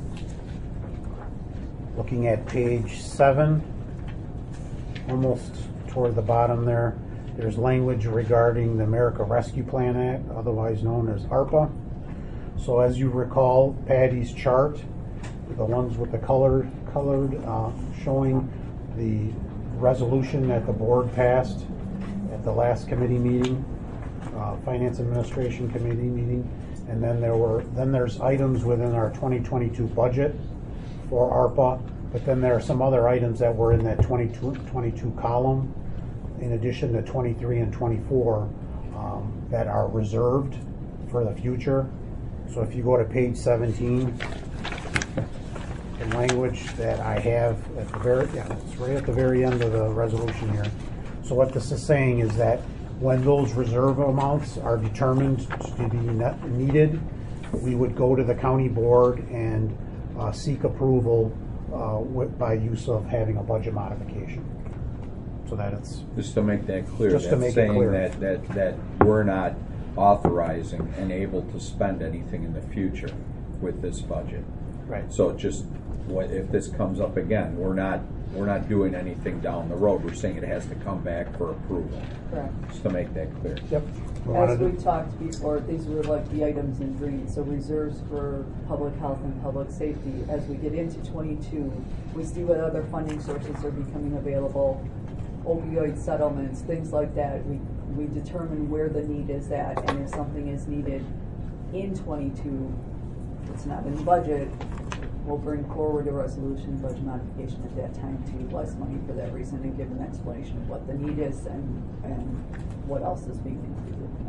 Looking at page seven, almost toward the bottom there, there's language regarding the America Rescue Plan Act, otherwise known as ARPA. So as you recall, Patty's chart, the ones with the colored, colored uh, showing the resolution that the board passed at the last committee meeting, uh, Finance Administration Committee meeting, and then there were then there's items within our twenty twenty-two budget for ARPA, but then there are some other items that were in that twenty-two, twenty-two column, in addition to twenty-three and twenty-four, um, that are reserved for the future. So if you go to page seventeen, the language that I have at the very, yeah, it's right at the very end of the resolution here. So what this is saying is that when those reserve amounts are determined to be net needed, we would go to the county board and uh, seek approval uh, with, by use of having a budget modification. So that it's just to make that clear. Just that's to make saying it clear that that that we're not authorizing and able to spend anything in the future with this budget. Right. So just what if this comes up again, we're not we're not doing anything down the road. We're saying it has to come back for approval. Correct. Just to make that clear. Yep. As we talked before, these were like the items in green, so reserves for public health and public safety. As we get into twenty-two, we see what other funding sources are becoming available, opioid settlements, things like that. We we determine where the need is at, and if something is needed in twenty-two, it's not in the budget, we'll bring forward a resolution budget modification at that time to utilize money for that reason and give an explanation of what the need is and, and what else is being included in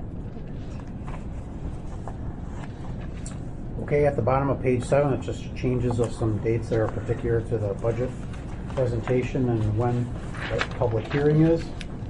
it. Okay, at the bottom of page seven, it just changes of some dates that are particular to the budget presentation and when the public hearing is.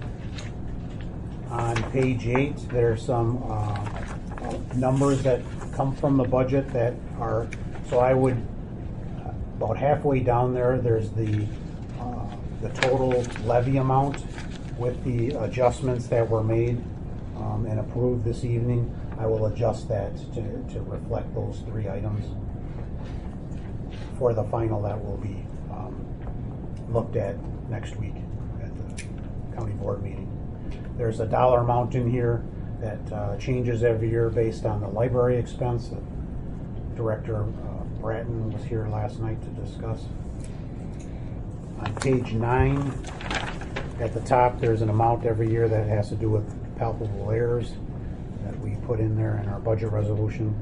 On page eight, there's some uh, numbers that come from the budget that are, so I would, uh, about halfway down there, there's the uh, the total levy amount with the adjustments that were made um, and approved this evening. I will adjust that to, to reflect those three items. For the final, that will be um, looked at next week at the county board meeting. There's a dollar amount in here that uh, changes every year based on the library expense that Director uh, Bratton was here last night to discuss. On page nine, at the top, there's an amount every year that has to do with palpable errors that we put in there in our budget resolution.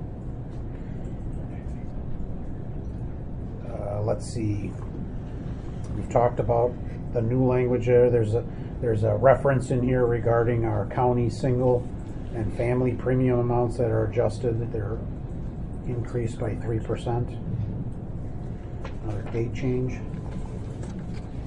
Uh, let's see. We've talked about the new language there. There's a there's a reference in here regarding our county single and family premium amounts that are adjusted. They're increased by three percent. Another date change.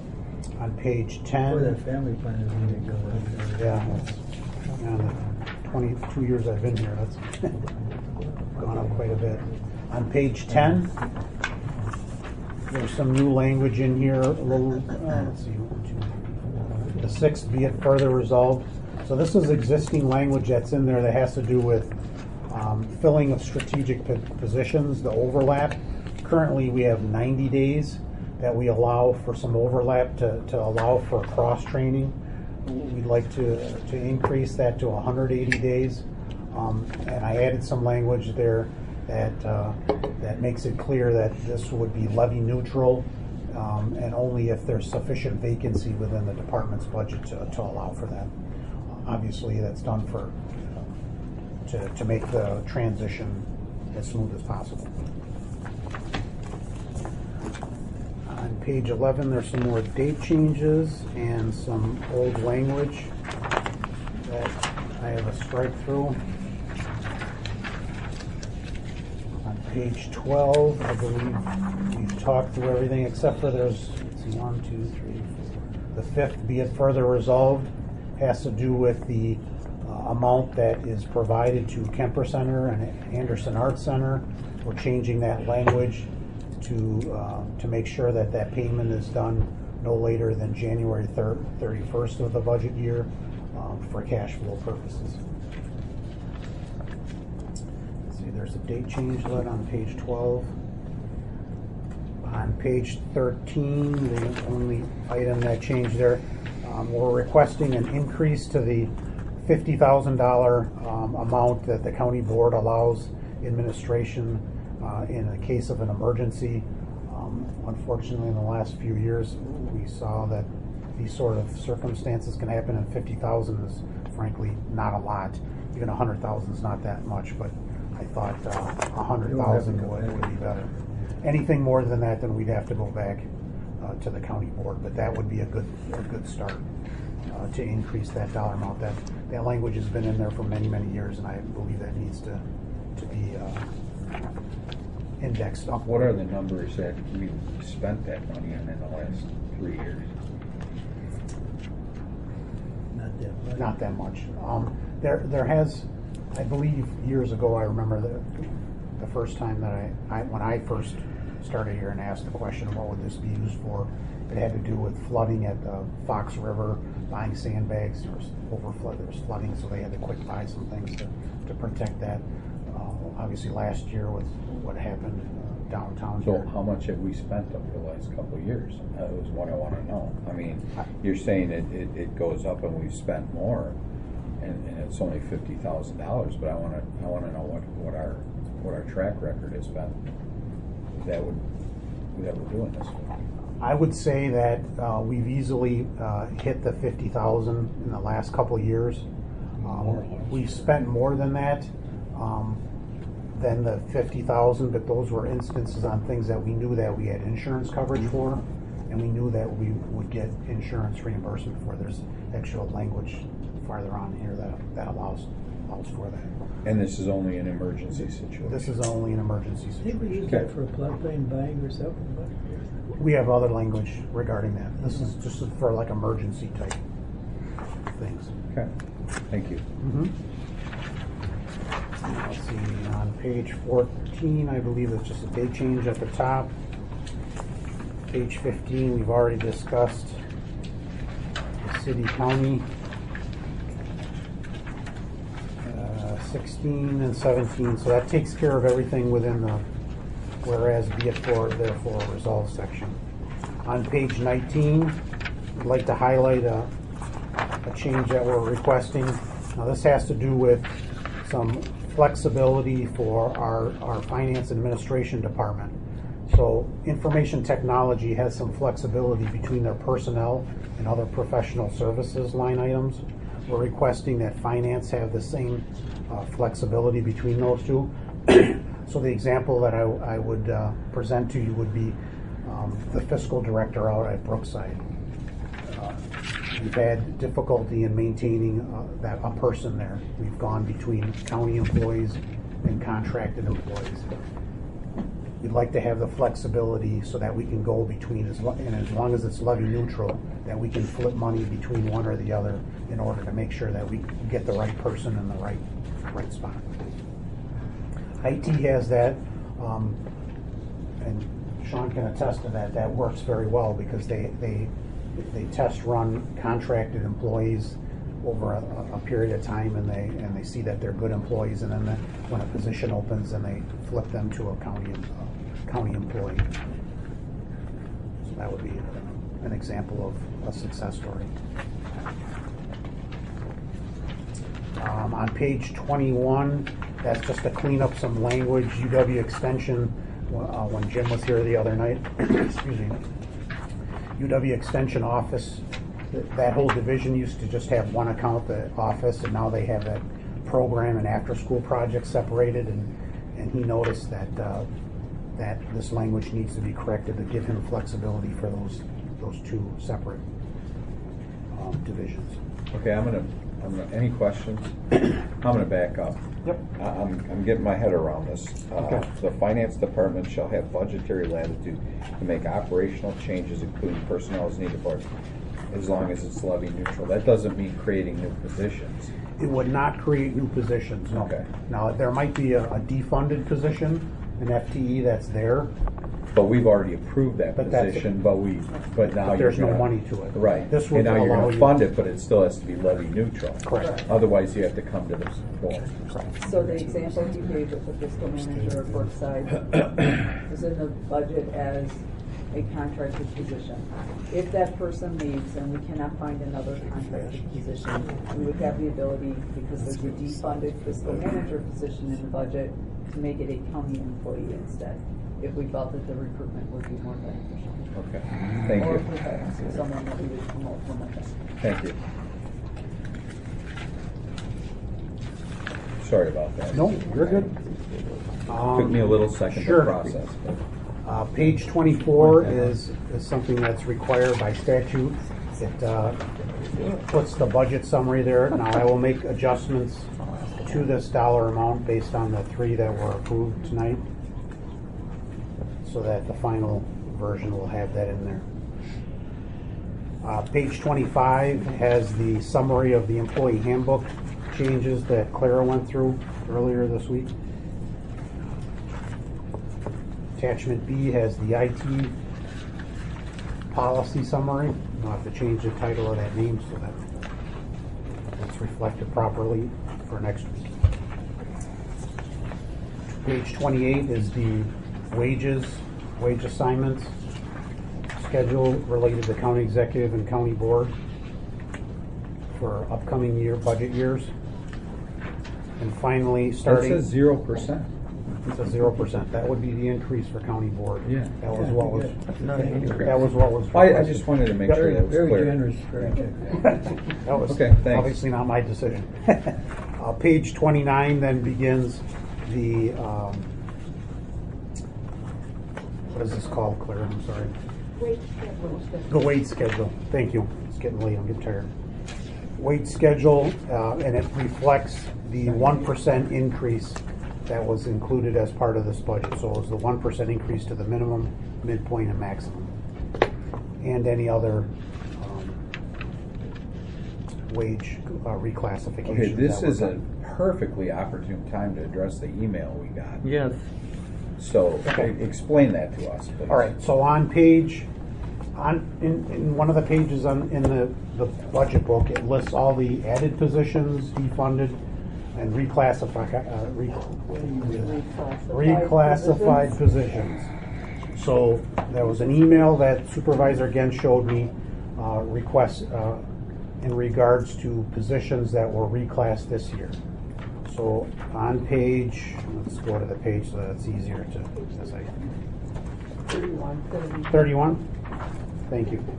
On page ten. Where that family plan is going to go. Yeah, that's on the twenty-two years I've been here, that's gone up quite a bit. On page ten, there's some new language in here, a little, uh, let's see, one, two, three, four. The sixth, be it further resolved. So this is existing language that's in there that has to do with um, filling of strategic p- positions, the overlap. Currently, we have ninety days that we allow for some overlap to, to allow for cross-training. We'd like to, to increase that to one hundred eighty days. Um, and I added some language there that uh, that makes it clear that this would be levy neutral, um, and only if there's sufficient vacancy within the department's budget to, to allow for that. Obviously, that's done for to, to make the transition as smooth as possible. On page eleven, there's some more date changes and some old language that I have a strike through. On page twelve, I believe we've talked through everything except for there's, let's see, one, two, three, four. The fifth, be it further resolved, has to do with the uh, amount that is provided to Kemper Center and Anderson Arts Center. We're changing that language to uh, to make sure that that payment is done no later than January thirty-first of the budget year um, for cash flow purposes. Let's see, there's a date change led on page twelve. On page thirteen, the only item that changed there, um, we're requesting an increase to the fifty thousand dollars um, amount that the county board allows administration Uh, in the case of an emergency. Um, unfortunately, in the last few years, we saw that these sort of circumstances can happen, and fifty thousand is frankly not a lot. Even one hundred thousand is not that much, but I thought uh, one hundred thousand would, would be better. Anything more than that, then we'd have to go back uh, to the county board, but that would be a good a good start uh, to increase that dollar amount. That that language has been in there for many, many years, and I believe that needs to, to be uh, indexed up. What are the numbers that we spent that money on in the last three years? Not that much. Not that much. Um, there, there has, I believe, years ago. I remember the the first time that I, I, when I first started here and asked the question, what would this be used for? It had to do with flooding at the Fox River, buying sandbags. There was overflood. There was flooding, so they had to quick buy some things to, to protect that. Uh, obviously, last year with what happened uh, downtown So here. how much have we spent over the last couple of years? That was what I want to know. I mean, you're saying it, it, it goes up and we've spent more, and, and it's only fifty thousand dollars. But I want to I want to know what, what our what our track record has been. That would that we're doing this. I would say that uh, we've easily uh, hit the fifty thousand in the last couple of years. Um, we've spent more than that. Um, than the fifty thousand, but those were instances on things that we knew that we had insurance coverage for, and we knew that we would get insurance reimbursement for. There's actual language farther on here that, that allows allows for that. And this is only an emergency situation. This is only an emergency I think we situation. use that for a floodplain buying or something. But We have other language regarding that. This is just for like emergency type things. Okay, thank you. Mm-hmm. Let's see, on page fourteen, I believe it's just a date change at the top. Page fifteen, we've already discussed the city county. Uh, sixteen and seventeen, so that takes care of everything within the whereas be it for therefore resolved section. On page nineteen, I'd like to highlight a, a change that we're requesting. Now this has to do with some flexibility for our, our finance administration department. So information technology has some flexibility between their personnel and other professional services line items. We're requesting that finance have the same uh, flexibility between those two. So the example that I, I would uh, present to you would be um, the fiscal director out at Brookside. Uh, We've had difficulty in maintaining uh, that a person there. We've gone between county employees and contracted employees. we'd like to have the flexibility so that we can go between, as lo- and as long as it's levy neutral, that we can flip money between one or the other in order to make sure that we get the right person in the right, right spot. I T has that, um, and Sean can attest to that, that works very well because they, they, they test run contracted employees over a, a period of time, and they, and they see that they're good employees, and then the, when a position opens, then they flip them to a county, uh, county employee. So that would be a, an example of a success story. Um, on page twenty-one, that's just to clean up some language. U W Extension, uh, when Jim was here the other night, excuse me, U W Extension Office, th- that whole division used to just have one account, the office, and now they have that program and after-school project separated, and, and he noticed that uh, that this language needs to be corrected to give him flexibility for those those two separate um, divisions. Okay, I'm gonna, I'm gonna, any questions? I'm gonna back up. Yep. I- I'm, I'm getting my head around this. Uh, Okay. The finance department shall have budgetary latitude to make operational changes, including personnel as needed for, as long as it's levy neutral. That doesn't mean creating new positions. It would not create new positions, no. Okay. Now, there might be a, a defunded position, an F T E that's there, But we've already approved that But that's- position, but we, but now but there's you're no gonna- money to it. Right. This would And now you're allow gonna you- fund it, but it still has to be levy neutral. Correct. Otherwise, you have to come to this board. So the example he gave with the fiscal manager of Brookside is in the budget as a contracted position. If that person leaves and we cannot find another contracted position, we would have the ability, because there's a defunded fiscal manager position in the budget, to make it a county employee instead, if we felt that the recruitment would be more beneficial. Okay, thank Or you. if we had someone that we would promote from within. Thank you. Sorry about that. No, you're good. Took me a little second to Sure. process, but. Uh, page twenty-four is, is something that's required by statute. It uh, puts the budget summary there. Now, I will make adjustments to this dollar amount based on the three that were approved tonight, so that the final version will have that in there. Uh, page twenty-five has the summary of the employee handbook changes that Clara went through earlier this week. Attachment B has the I T policy summary. You'll have to change the title of that name so that it's reflected properly for next week. Page twenty-eight is the wages, wage assignments, schedule related to county executive and county board for upcoming year, budget years. And finally, That starting. says zero percent. It's a zero percent. That would be the increase for county board. Yeah. That was Yeah, what was, yeah. that was what was. I, I just wanted to make sure that was Very clear. generous, very generous. That was Okay, thanks. obviously not my decision. Uh, page twenty-nine then begins the, um, what is this called, Claire? I'm sorry. Wage schedule. The wage schedule. Thank you. It's getting late. I'm getting tired. Wage schedule, uh, and it reflects the one percent increase that was included as part of this budget. So it was the one percent increase to the minimum, midpoint, and maximum, and any other um, wage uh, reclassification. Okay, this is a perfectly opportune time to address the email we got. Yes. So, Okay. e- explain that to us, please. All right, so on page, on, in, in one of the pages on, in the, the budget book, it lists all the added positions, defunded, and reclassified, uh, re- reclassified positions. So there was an email that Supervisor Gens showed me, uh, request, uh, in regards to positions that were reclassed this year. So on page, let's go to the page so that it's easier to, as I Thirty-one, thirty. thirty-one? Thank you.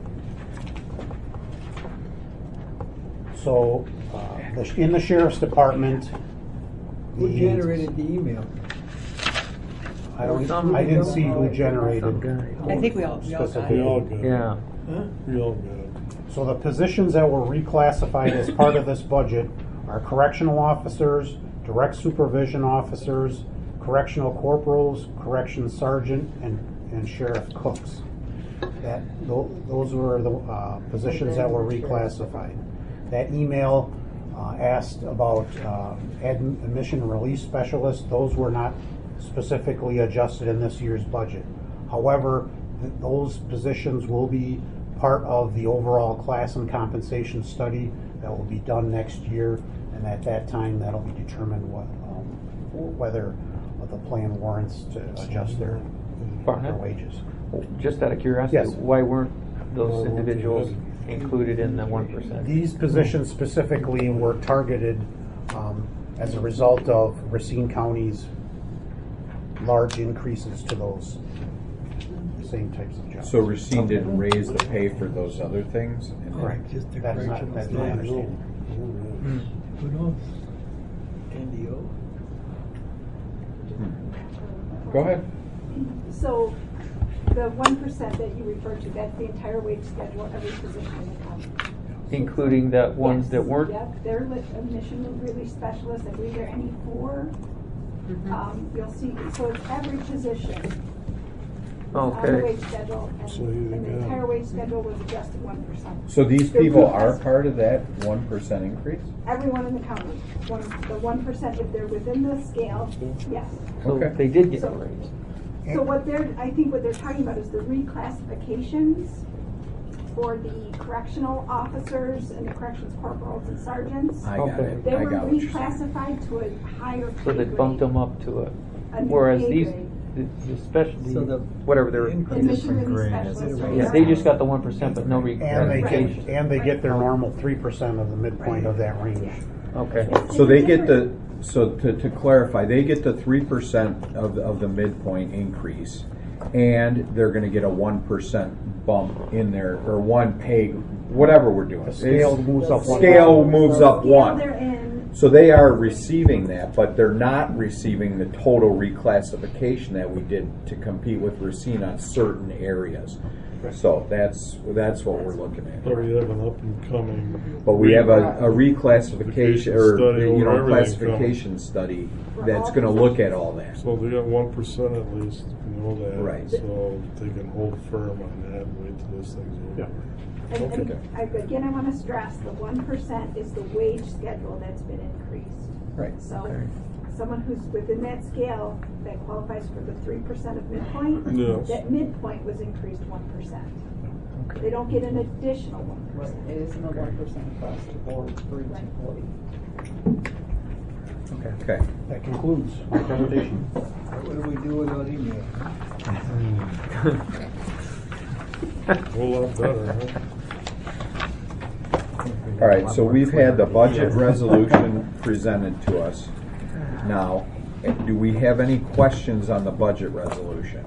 So, uh, the- in the sheriff's department. Who the- generated the email? I don't, I didn't see who generated. I think we all, we all got specifically. it. Yeah. We all got it. So the positions that were reclassified as part of this budget are correctional officers, direct supervision officers, correctional corporals, corrections sergeant, and, and sheriff cooks. That, tho- those were the uh, positions that were reclassified. That email uh, asked about uh, adm- admission and release specialists. Those were not specifically adjusted in this year's budget. However, th- those positions will be part of the overall class and compensation study that will be done next year, and at that time, that'll be determined what, um, whether the plan warrants to adjust their, their wages. Just out of curiosity, Yes. why weren't those individuals included in the one percent? These positions specifically were targeted um, as a result of Racine County's large increases to those same types of jobs. So Racine didn't raise the pay for those other things? And then- Correct. That's not, that's my understanding. Who knows? N D O? Go ahead. So the one percent that you referred to, that's the entire wage schedule, every position in the county. Including the ones Yes. that weren't? Yep, they're li- admission release specialists, I believe there are any four. Um, you'll see, so it's every position. On the Okay. wage schedule, and, So you and the got- entire wage schedule was adjusted one percent. So these The people reclass- are part of that one percent increase? Everyone in the county, one, the one percent, if they're within the scale, yes. So Okay. they did get a So- raise. So what they're, I think what they're talking about is the reclassifications for the correctional officers and the corrections corporals and sergeants. I got Okay. it. They I were got what you're saying. reclassified to a higher pay So they grade. bumped them up to a, A new whereas pay these, grade. the, the special, So the, the- whatever they're, Admission release specialists. are yeah, they just got the one percent, but no And they reclassification. get, and they get their normal three percent of the midpoint of that range. Okay. So they get the, so to, to clarify, they get the three percent of, the- of the midpoint increase, and they're gonna get a one percent bump in there, or one pay, whatever we're doing. The scale moves up one. Scale moves up Scale one. they're in, So they are receiving that, but they're not receiving the total reclassification that we did to compete with Racine on certain areas. So that's, that's what we're looking at. But we have an up and coming. But we have a, a reclassification, or, Study you know, over everything classification study that's gonna look at all that. So they got one percent at least, we know that. Right. So they can hold firm on that, and wait till this thing's over. and, and Okay. I, again, I wanna stress, the one percent is the wage schedule that's been increased. Right. So, someone who's within that scale that qualifies for the three percent of midpoint, Yes. that midpoint was increased one percent. They don't get an additional one Right, percent. it isn't a one percent across the board for each Right. employee. Okay. That concludes my presentation. What do we do without email? A whole lot better, huh? All right, so we've had the budget resolution presented to us. Now, do we have any questions on the budget resolution?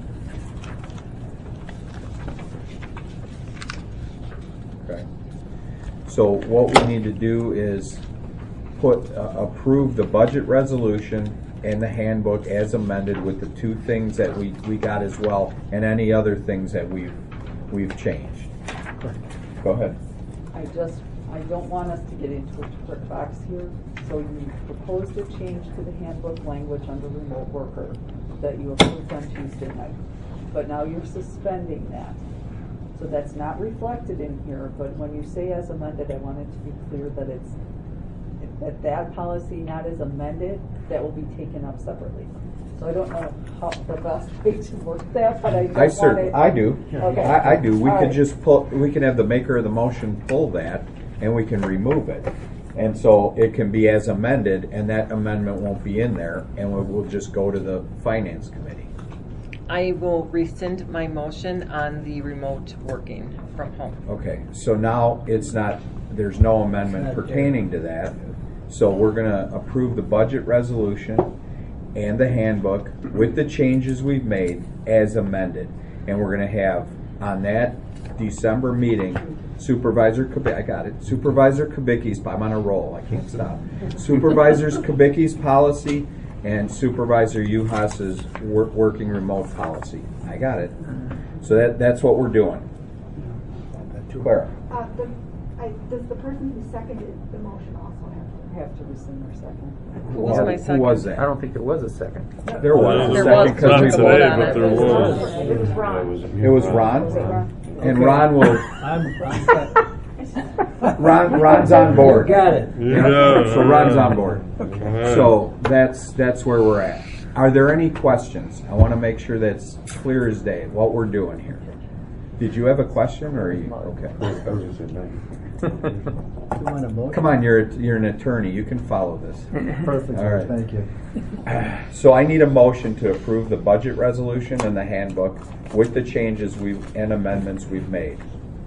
Okay. So what we need to do is put, uh, approve the budget resolution and the handbook as amended with the two things that we, we got as well, and any other things that we've, we've changed. Go ahead. I just, I don't want us to get into a quick box here, so you proposed a change to the handbook language under remote worker that you approved on Tuesday night. But now you're suspending that. So that's not reflected in here, but when you say as amended, I want it to be clear that it's, that that policy not as amended, that will be taken up separately. So I don't know how, the best way to work that, but I don't I want cer, it. I do. Okay. I, I do. We All could right. just pull, we can have the maker of the motion pull that, and we can remove it. And so it can be as amended, and that amendment won't be in there, and we- we'll just go to the finance committee. I will rescind my motion on the remote working from home. Okay, so now it's not, there's no amendment pertaining to that. So we're gonna approve the budget resolution and the handbook with the changes we've made as amended. And we're gonna have, on that December meeting, Supervisor Kubicki, I got it, Supervisor Kubicki's, I'm on a roll, I can't stop. Supervisor Kubicki's policy and Supervisor Uhas's work, working remote policy. I got it. So that, that's what we're doing. Clara? Uh, the, I, does the person who seconded the motion also have to have to rescind their second. Who was my second? Who was that? I don't think there was a second. There was There a second was. because Not we today, voted on but it. there was. It was Ron. It was Ron? And Ron will, I'm, Ron, Ron's on board. got it. Yeah. So Ron's on board. Alright. So that's, that's where we're at. Are there any questions? I want to make sure that's clear as day, what we're doing here. Did you have a question or are you, okay. I was just saying You want a motion? Come on, you're, you're an attorney, you can follow this. Perfect, All right. thank you. So I need a motion to approve the budget resolution and the handbook with the changes we've, and amendments we've made.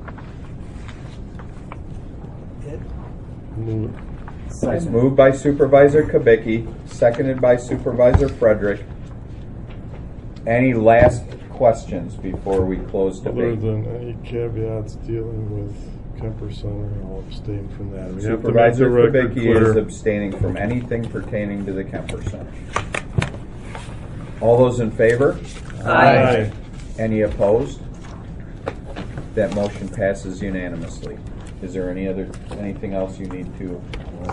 Move It's moved by Supervisor Kubicki, seconded by Supervisor Frederick. Any last questions before we close it. Other debate? than any caveats dealing with Kemper Center, I'll abstain from that. We have to make Supervisor the record Kubicki is clear. abstaining from anything pertaining to the Kemper Center. All those in favor? Aye. Any opposed? That motion passes unanimously. Is there any other, anything else you need to?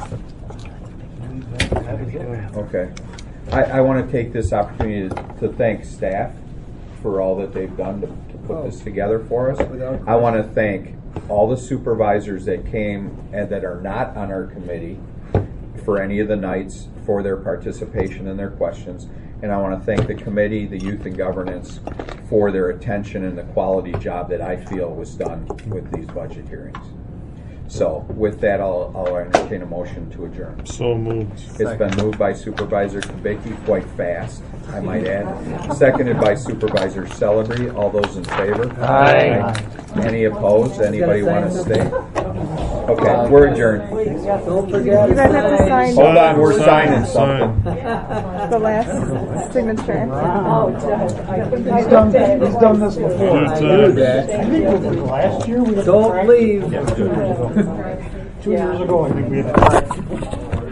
Okay. I, I want to take this opportunity to, to thank staff for all that they've done to, to put this together for us. I want to thank all the supervisors that came and that are not on our committee for any of the nights for their participation and their questions. And I want to thank the committee, the youth and governance, for their attention and the quality job that I feel was done with these budget hearings. So with that, I'll, I'll entertain a motion to adjourn. So moved. It's been moved by Supervisor Kubicki, quite fast, I might add. Seconded by Supervisor Celebrity. All those in favor? Aye. Any opposed? Anybody want to stay? Okay, we're adjourned. Don't forget. You guys have to sign Hold on, we're signing Sign. something. the last signature. Oh, I He's done, he's done this before. Good time. I think it was last year we had. Don't leave. Two years ago, I think we had.